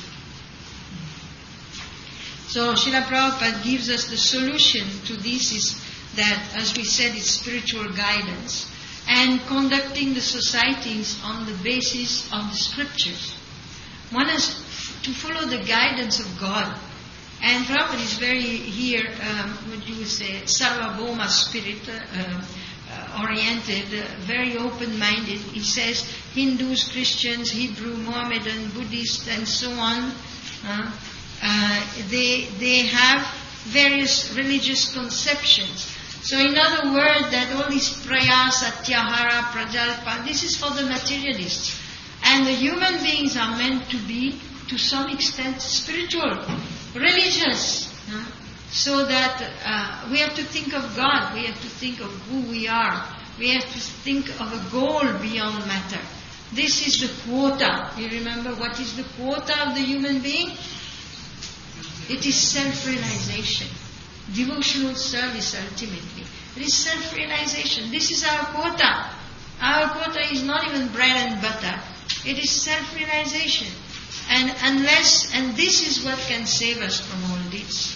So Srila Prabhupada gives us the solution to this is that, as we said, it's spiritual guidance and conducting the societies on the basis of the scriptures. One has to follow the guidance of God. And Prabhupada is very here, um, what you would say, Sarvabhauma spirit uh, uh, oriented, uh, very open-minded. He says Hindus, Christians, Hebrew, Mohammedan, Buddhist, and so on. Uh, uh, they they have various religious conceptions. So in other words, that all this prayasa, tyahara, prajalpa, this is for the materialists. And the human beings are meant to be, to some extent, spiritual, religious. Huh? So that uh, we have to think of God, we have to think of who we are, we have to think of a goal beyond matter. This is the quota. You remember what is the quota of the human being? It is self-realization. Devotional service ultimately. It is self-realization. This is our quota. Our quota is not even bread and butter. It is self-realization. And unless, and this is what can save us from all this.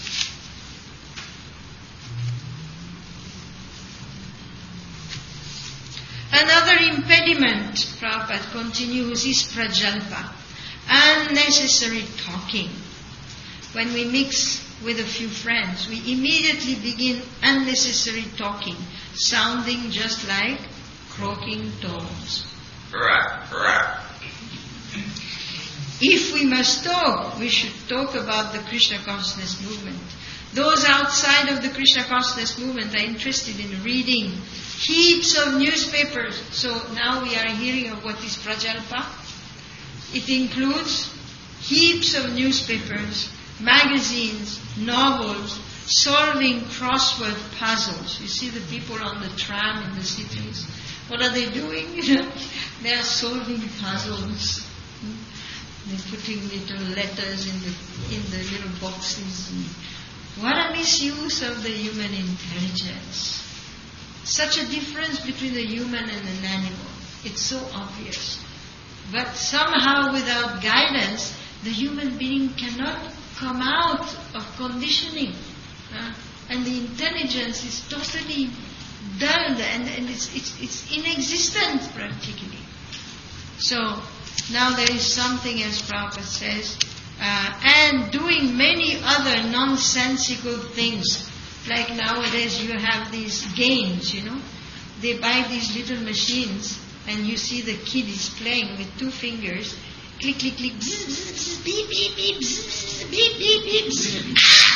Another impediment, Prabhupada continues, is prajalpa. Unnecessary talking. When we mix with a few friends, we immediately begin unnecessary talking, sounding just like croaking toads. If we must talk, we should talk about the Krishna consciousness movement. Those outside of the Krishna consciousness movement are interested in reading heaps of newspapers. So now we are hearing of what is prajalpa. It includes heaps of newspapers, magazines, novels, solving crossword puzzles. You see the people on the tram in the cities. What are they doing? They are solving puzzles. They're putting little letters in the in the little boxes. What a misuse of the human intelligence. Such a difference between the human and an animal. It's so obvious. But somehow without guidance, the human being cannot come out of conditioning. Uh, and the intelligence is totally dulled and, and it's, it's, it's inexistent practically. So now there is something, as Prabhupada says, uh, and doing many other nonsensical things. Like nowadays you have these games, you know. They buy these little machines and you see the kid is playing with two fingers. Click, click, click, bzz, bzz, bzz, beep, beep, beep, bzz, beep, beep, beep, bzz.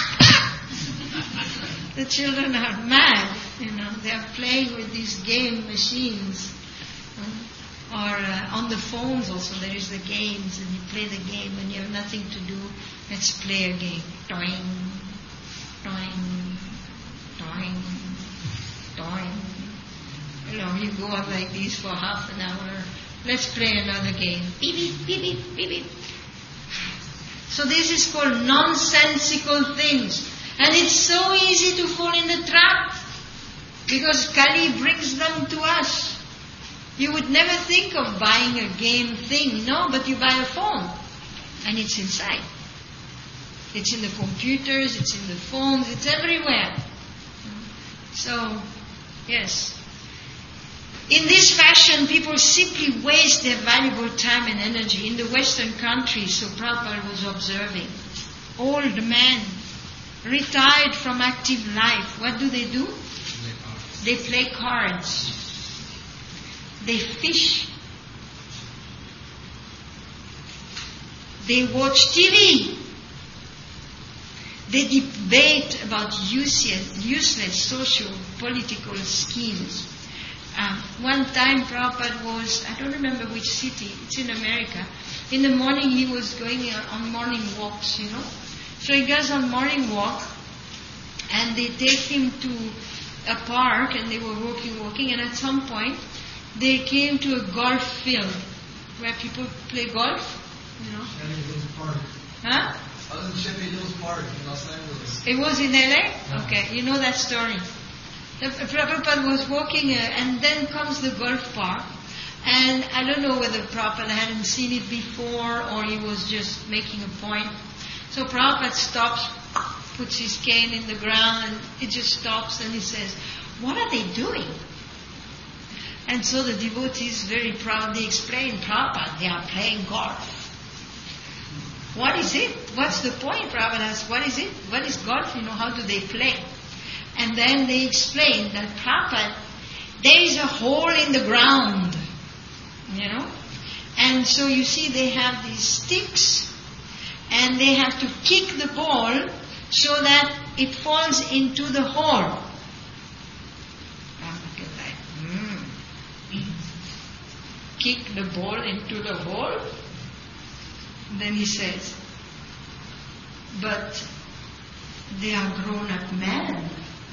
The children are mad, you know. They are playing with these game machines. Uh, or uh, on the phones also there is the games and you play the game when you have nothing to do. Let's play a game. Toing, toing, toing, toing. You know, you go on like this for half an hour. Let's play another game. Beep, beep, beep, beep, beep, beep. So this is called nonsensical things. And it's so easy to fall in the trap. Because Kali brings them to us. You would never think of buying a game thing. No, but you buy a phone. And it's inside. It's in the computers, it's in the phones, it's everywhere. So, yes. In this fashion, people simply waste their valuable time and energy. In the Western countries, so Prabhupada was observing, old men, retired from active life, what do they do? They play cards. They fish. They watch T V. They debate about useless, useless social, political schemes. Um, one time Prabhupada was, I don't remember which city, it's in America. In the morning he was going on morning walks, you know. So he goes on morning walk, and they take him to a park, and they were walking, walking, and at some point, they came to a golf field where people play golf, you know. Sheffield Hills Park. Huh? I was in Sheffield Hills Park in Los Angeles. It was in L A? Okay, you know that story. The Prabhupada was walking, uh, and then comes the golf park. And I don't know whether Prabhupada hadn't seen it before or he was just making a point. So Prabhupada stops, puts his cane in the ground, and it just stops, and he says, "What are they doing?" And so the devotees very proudly explain, "Prabhupada, they are playing golf." "What is it? What's the point?" Prabhupada asks, "What is it? What is golf? You know, how do they play?" And then they explain that, "Prabhupada, there is a hole in the ground, you know. And so you see they have these sticks, and they have to kick the ball so that it falls into the hole." Prabhupada is like, hmm. Kick the ball into the hole? Then he says, "But they are grown-up men."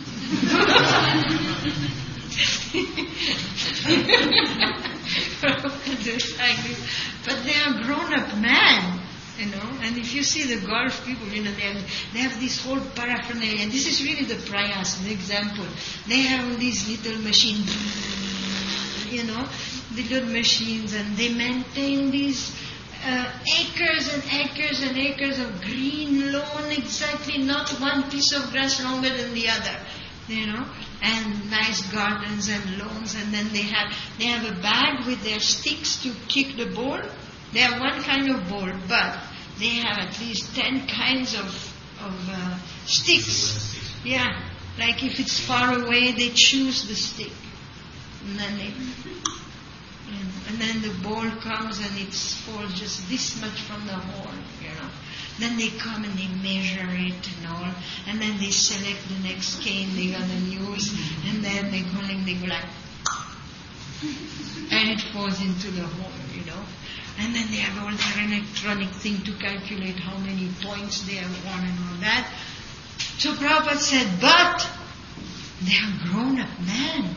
But they are grown-up men, you know. And if you see the golf people, you know, they have, they have this whole paraphernalia. And this is really the prayas, the example. They have these little machines, you know, little machines, and they maintain these uh, acres and acres and acres of green lawn, exactly not one piece of grass longer than the other, you know, and nice gardens and lawns. And then they have they have a bag with their sticks to kick the ball. They have one kind of ball, but they have at least ten kinds of of uh, sticks. Yeah, like if it's far away, they choose the stick, and then they. And then the ball comes and it falls just this much from the hole, you know. Then they come and they measure it and all, and then they select the next cane they're going to use, and then they go and they go like, and it falls into the hole, you know. And then they have all their electronic thing to calculate how many points they have won and all that. So Prabhupada said, but they are grown-up men.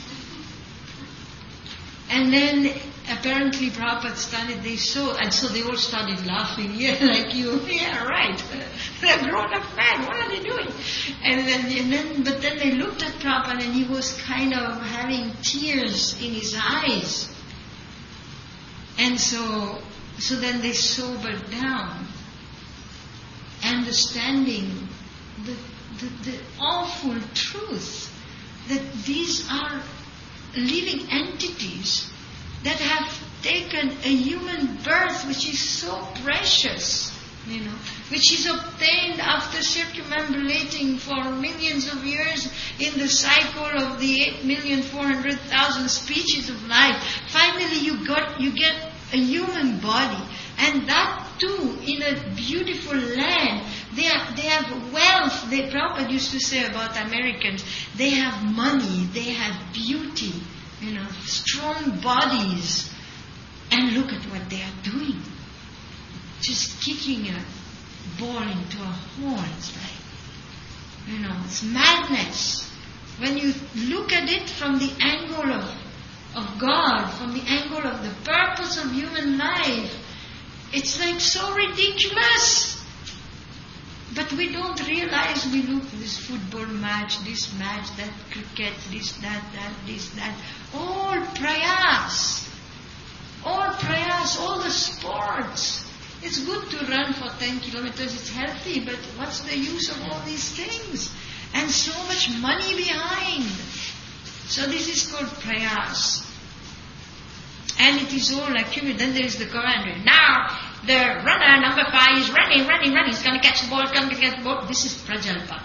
And then apparently Prabhupada started, they saw, and so they all started laughing, yeah, like you, yeah, right. They're grown-up men, what are they doing? And then, and then, but then they looked at Prabhupada and he was kind of having tears in his eyes. And so, so then they sobered down, understanding the, the, the awful truth that these are living entities that have taken a human birth which is so precious, you know, which is obtained after circumambulating for millions of years in the cycle of the eight million four hundred thousand species of life. Finally you got you get a human body, and that too in a beautiful land. They are, they have wealth. They Prabhupada used to say about Americans, they have money, they have beauty, you know, strong bodies. And look at what they are doing. Just kicking a ball into a hole. It's like, you know, it's madness. When you look at it from the angle of, of God, from the angle of the purpose of human life, it's like so ridiculous. But we don't realize, we look at this football match, this match, that cricket, this, that, that, this, that. All prayas. All prayas, all the sports. It's good to run for ten kilometers, it's healthy, but what's the use of all these things? And so much money behind. So this is called prayas. And it is all accumulated. Then there is the commander. Now, the runner, number five, is running, running, running. He's going to catch the ball, going to catch the ball. This is Prajalpa.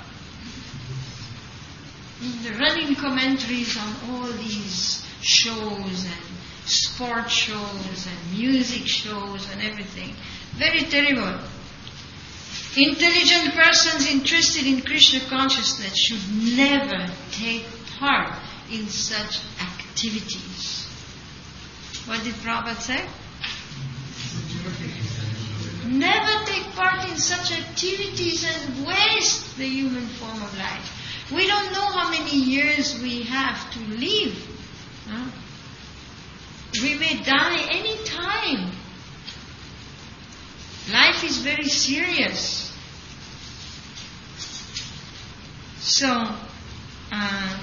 The running commentaries on all these shows and sport shows and music shows and everything. Very terrible. Intelligent persons interested in Krishna consciousness should never take part in such activities. What did Prabhupada say? Never take part in such activities and waste the human form of life. We don't know how many years we have to live. Huh? We may die any time. Life is very serious. So, um,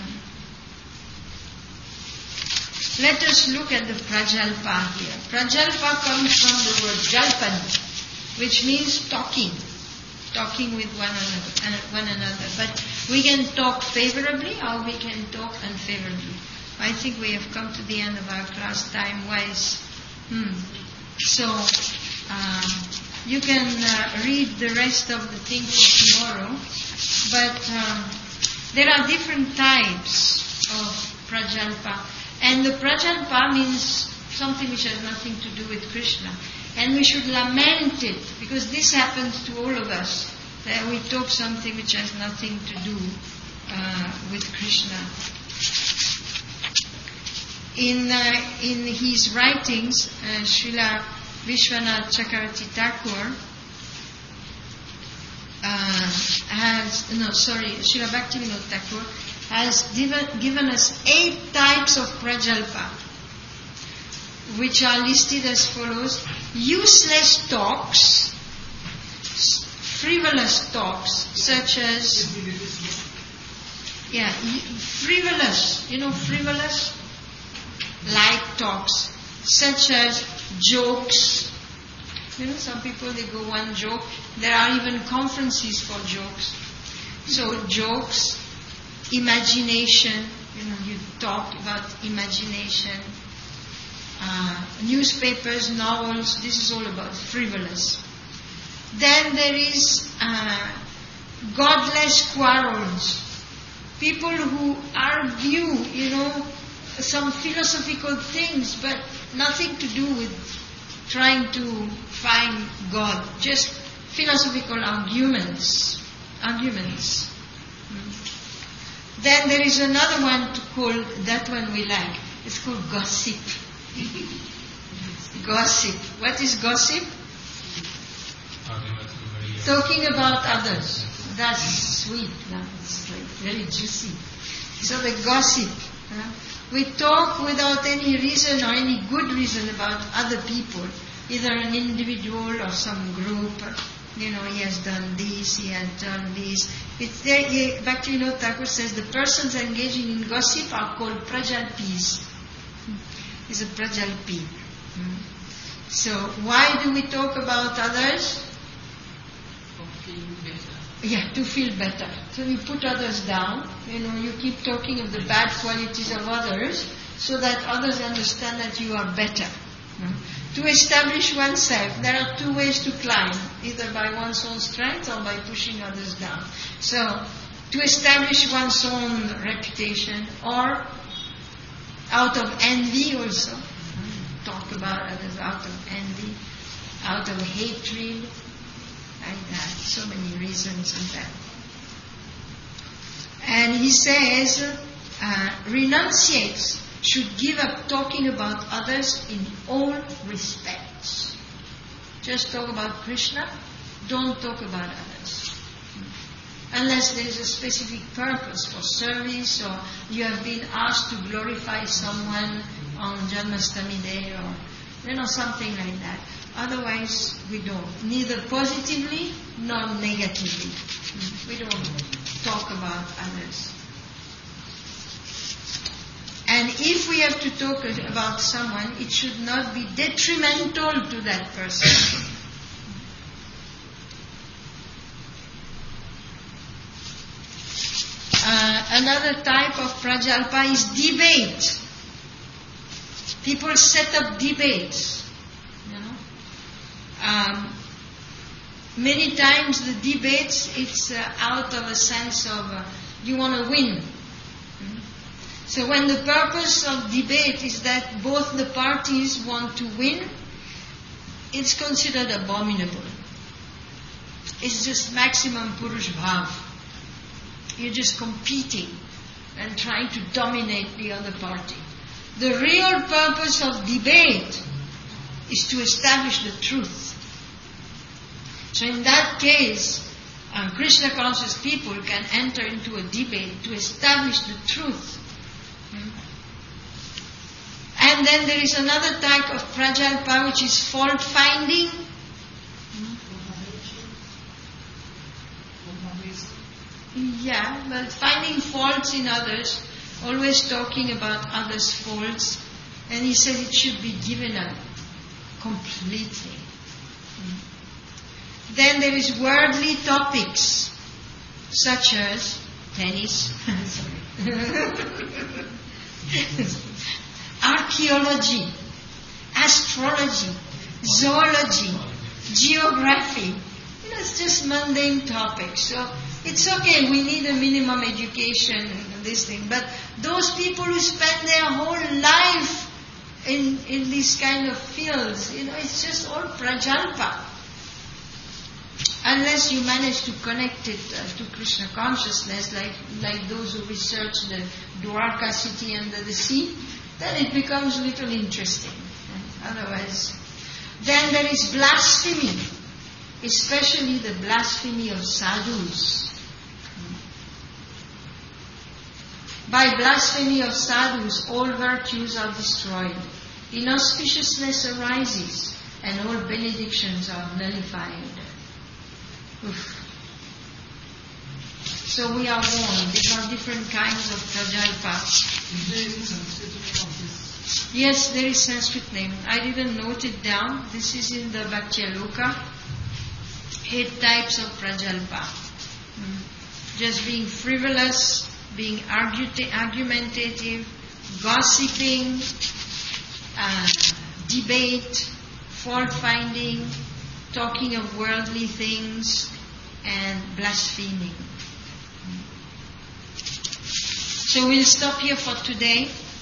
let us look at the Prajalpa here. Prajalpa comes from the word Jalpan, which means talking. Talking with one another, one another. But we can talk favorably or we can talk unfavorably. I think we have come to the end of our class time-wise. Hmm. So, um, you can uh, read the rest of the thing for tomorrow. But um, there are different types of Prajalpa. And the Prajalpa means something which has nothing to do with Krishna. And we should lament it, because this happens to all of us, that we talk something which has nothing to do uh, with Krishna. In uh, in his writings, uh, Srila Vishwanath Chakravarti Thakur uh, has, no, sorry, Srila Bhaktivinoda Thakur has given, given us eight types of Prajalpa, which are listed as follows: useless talks, frivolous talks, such as, yeah, frivolous, you know, frivolous, light talks, such as jokes. You know, some people, they go one joke. There are even conferences for jokes. So, jokes, imagination, you know, you talk about imagination, uh, newspapers, novels, this is all about frivolous. Then there is uh, godless quarrels. People who argue, you know, some philosophical things, but nothing to do with trying to find God. Just philosophical arguments. Arguments. Hmm. Then there is another one to call, that one we like. It's called gossip. Gossip. What is gossip? Talking about others. That's sweet. No? It's like very juicy. So the gossip. Huh? We talk without any reason or any good reason about other people, either an individual or some group. You know, he has done this, he has done this. It's there. Bhaktivinoda Thakur says the persons engaging in gossip are called prajalpis. He's a prajalpi. So why do we talk about others? Yeah, to feel better. So you put others down, you know, you keep talking of the bad qualities of others so that others understand that you are better. No? To establish oneself, there are two ways to climb, either by one's own strength or by pushing others down. So, to establish one's own reputation or out of envy also. Talk about others out of envy, out of hatred. Like that, so many reasons of that. And he says, uh, renunciates should give up talking about others in all respects. Just talk about Krishna, don't talk about others. Unless there is a specific purpose for service, or you have been asked to glorify someone on Janmashtami Day, or you know, something like that. Otherwise, we don't. Neither positively nor negatively. We don't talk about others. And if we have to talk about someone, it should not be detrimental to that person. Uh, another type of prajalpa is debate. People set up debates. Um, many times the debates, it's uh, out of a sense of uh, you want to win. Mm-hmm. So when the purpose of debate is that both the parties want to win, it's considered abominable. It's just maximum purush bhav. You're just competing and trying to dominate the other party. The real purpose of debate is to establish the truth. So in that case, uh, Krishna conscious people can enter into a debate to establish the truth. Hmm? And then there is another type of prajalpa which is fault finding. Yeah, but finding faults in others, always talking about others' faults, and he said it should be given up completely. Then there is worldly topics, such as tennis, archaeology, astrology, zoology, geography. You know, it's just mundane topics. So it's okay, we need a minimum education and this thing. But those people who spend their whole life in, in these kind of fields, you know, it's just all prajalpa. Unless you manage to connect it uh, to Krishna consciousness, like, like those who research the Dwarka city under the sea, then it becomes a little interesting. And otherwise, then there is blasphemy, especially the blasphemy of sadhus. By blasphemy of sadhus, all virtues are destroyed, inauspiciousness arises, and all benedictions are nullified. Oof. So we are warned. These are different kinds of prajalpa. Is there any Sanskrit name of this? Yes, there is Sanskrit name. I didn't note it down. This is in the Bhaktiyaloka. Eight types of prajalpa. Hmm. Just being frivolous, being argu- argumentative, gossiping, uh, debate, fault finding, talking of worldly things, and blaspheming. So we'll stop here for today.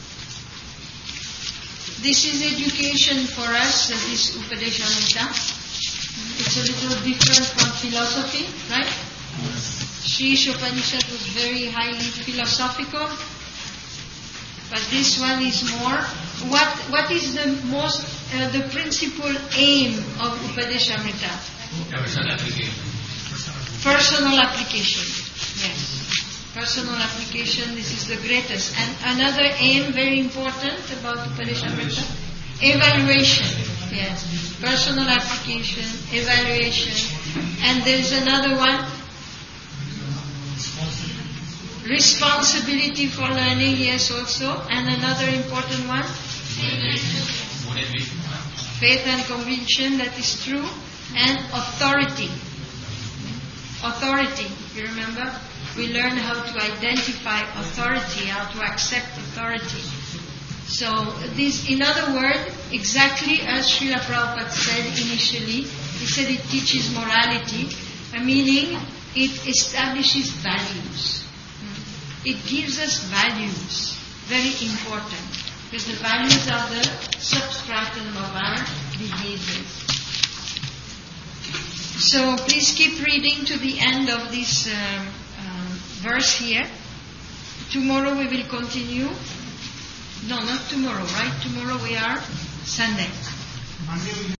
This is education for us, uh, this Upadeshamrita. It's a little different from philosophy, right? Sri Upanishad was very highly philosophical, but this one is more. What what is the most uh, the principal aim of Upadeshamrita? Personal application. Personal application. Yes. Personal application, this is the greatest. And another aim, very important about Upadeshamrita, evaluation. Yes. Personal application, evaluation. And there is another one, responsibility for learning, yes, also. And another important one, faith and conviction, that is true. And authority. Authority, you remember? We learn how to identify authority, how to accept authority. So this, in other words, exactly as Srila Prabhupada said initially, he said it teaches morality, meaning it establishes values. It gives us values, very important, because the values are the substratum of our behaviors. So please keep reading to the end of this um, um, verse here. Tomorrow we will continue. No, not tomorrow, right? Tomorrow we are Sunday. Monday we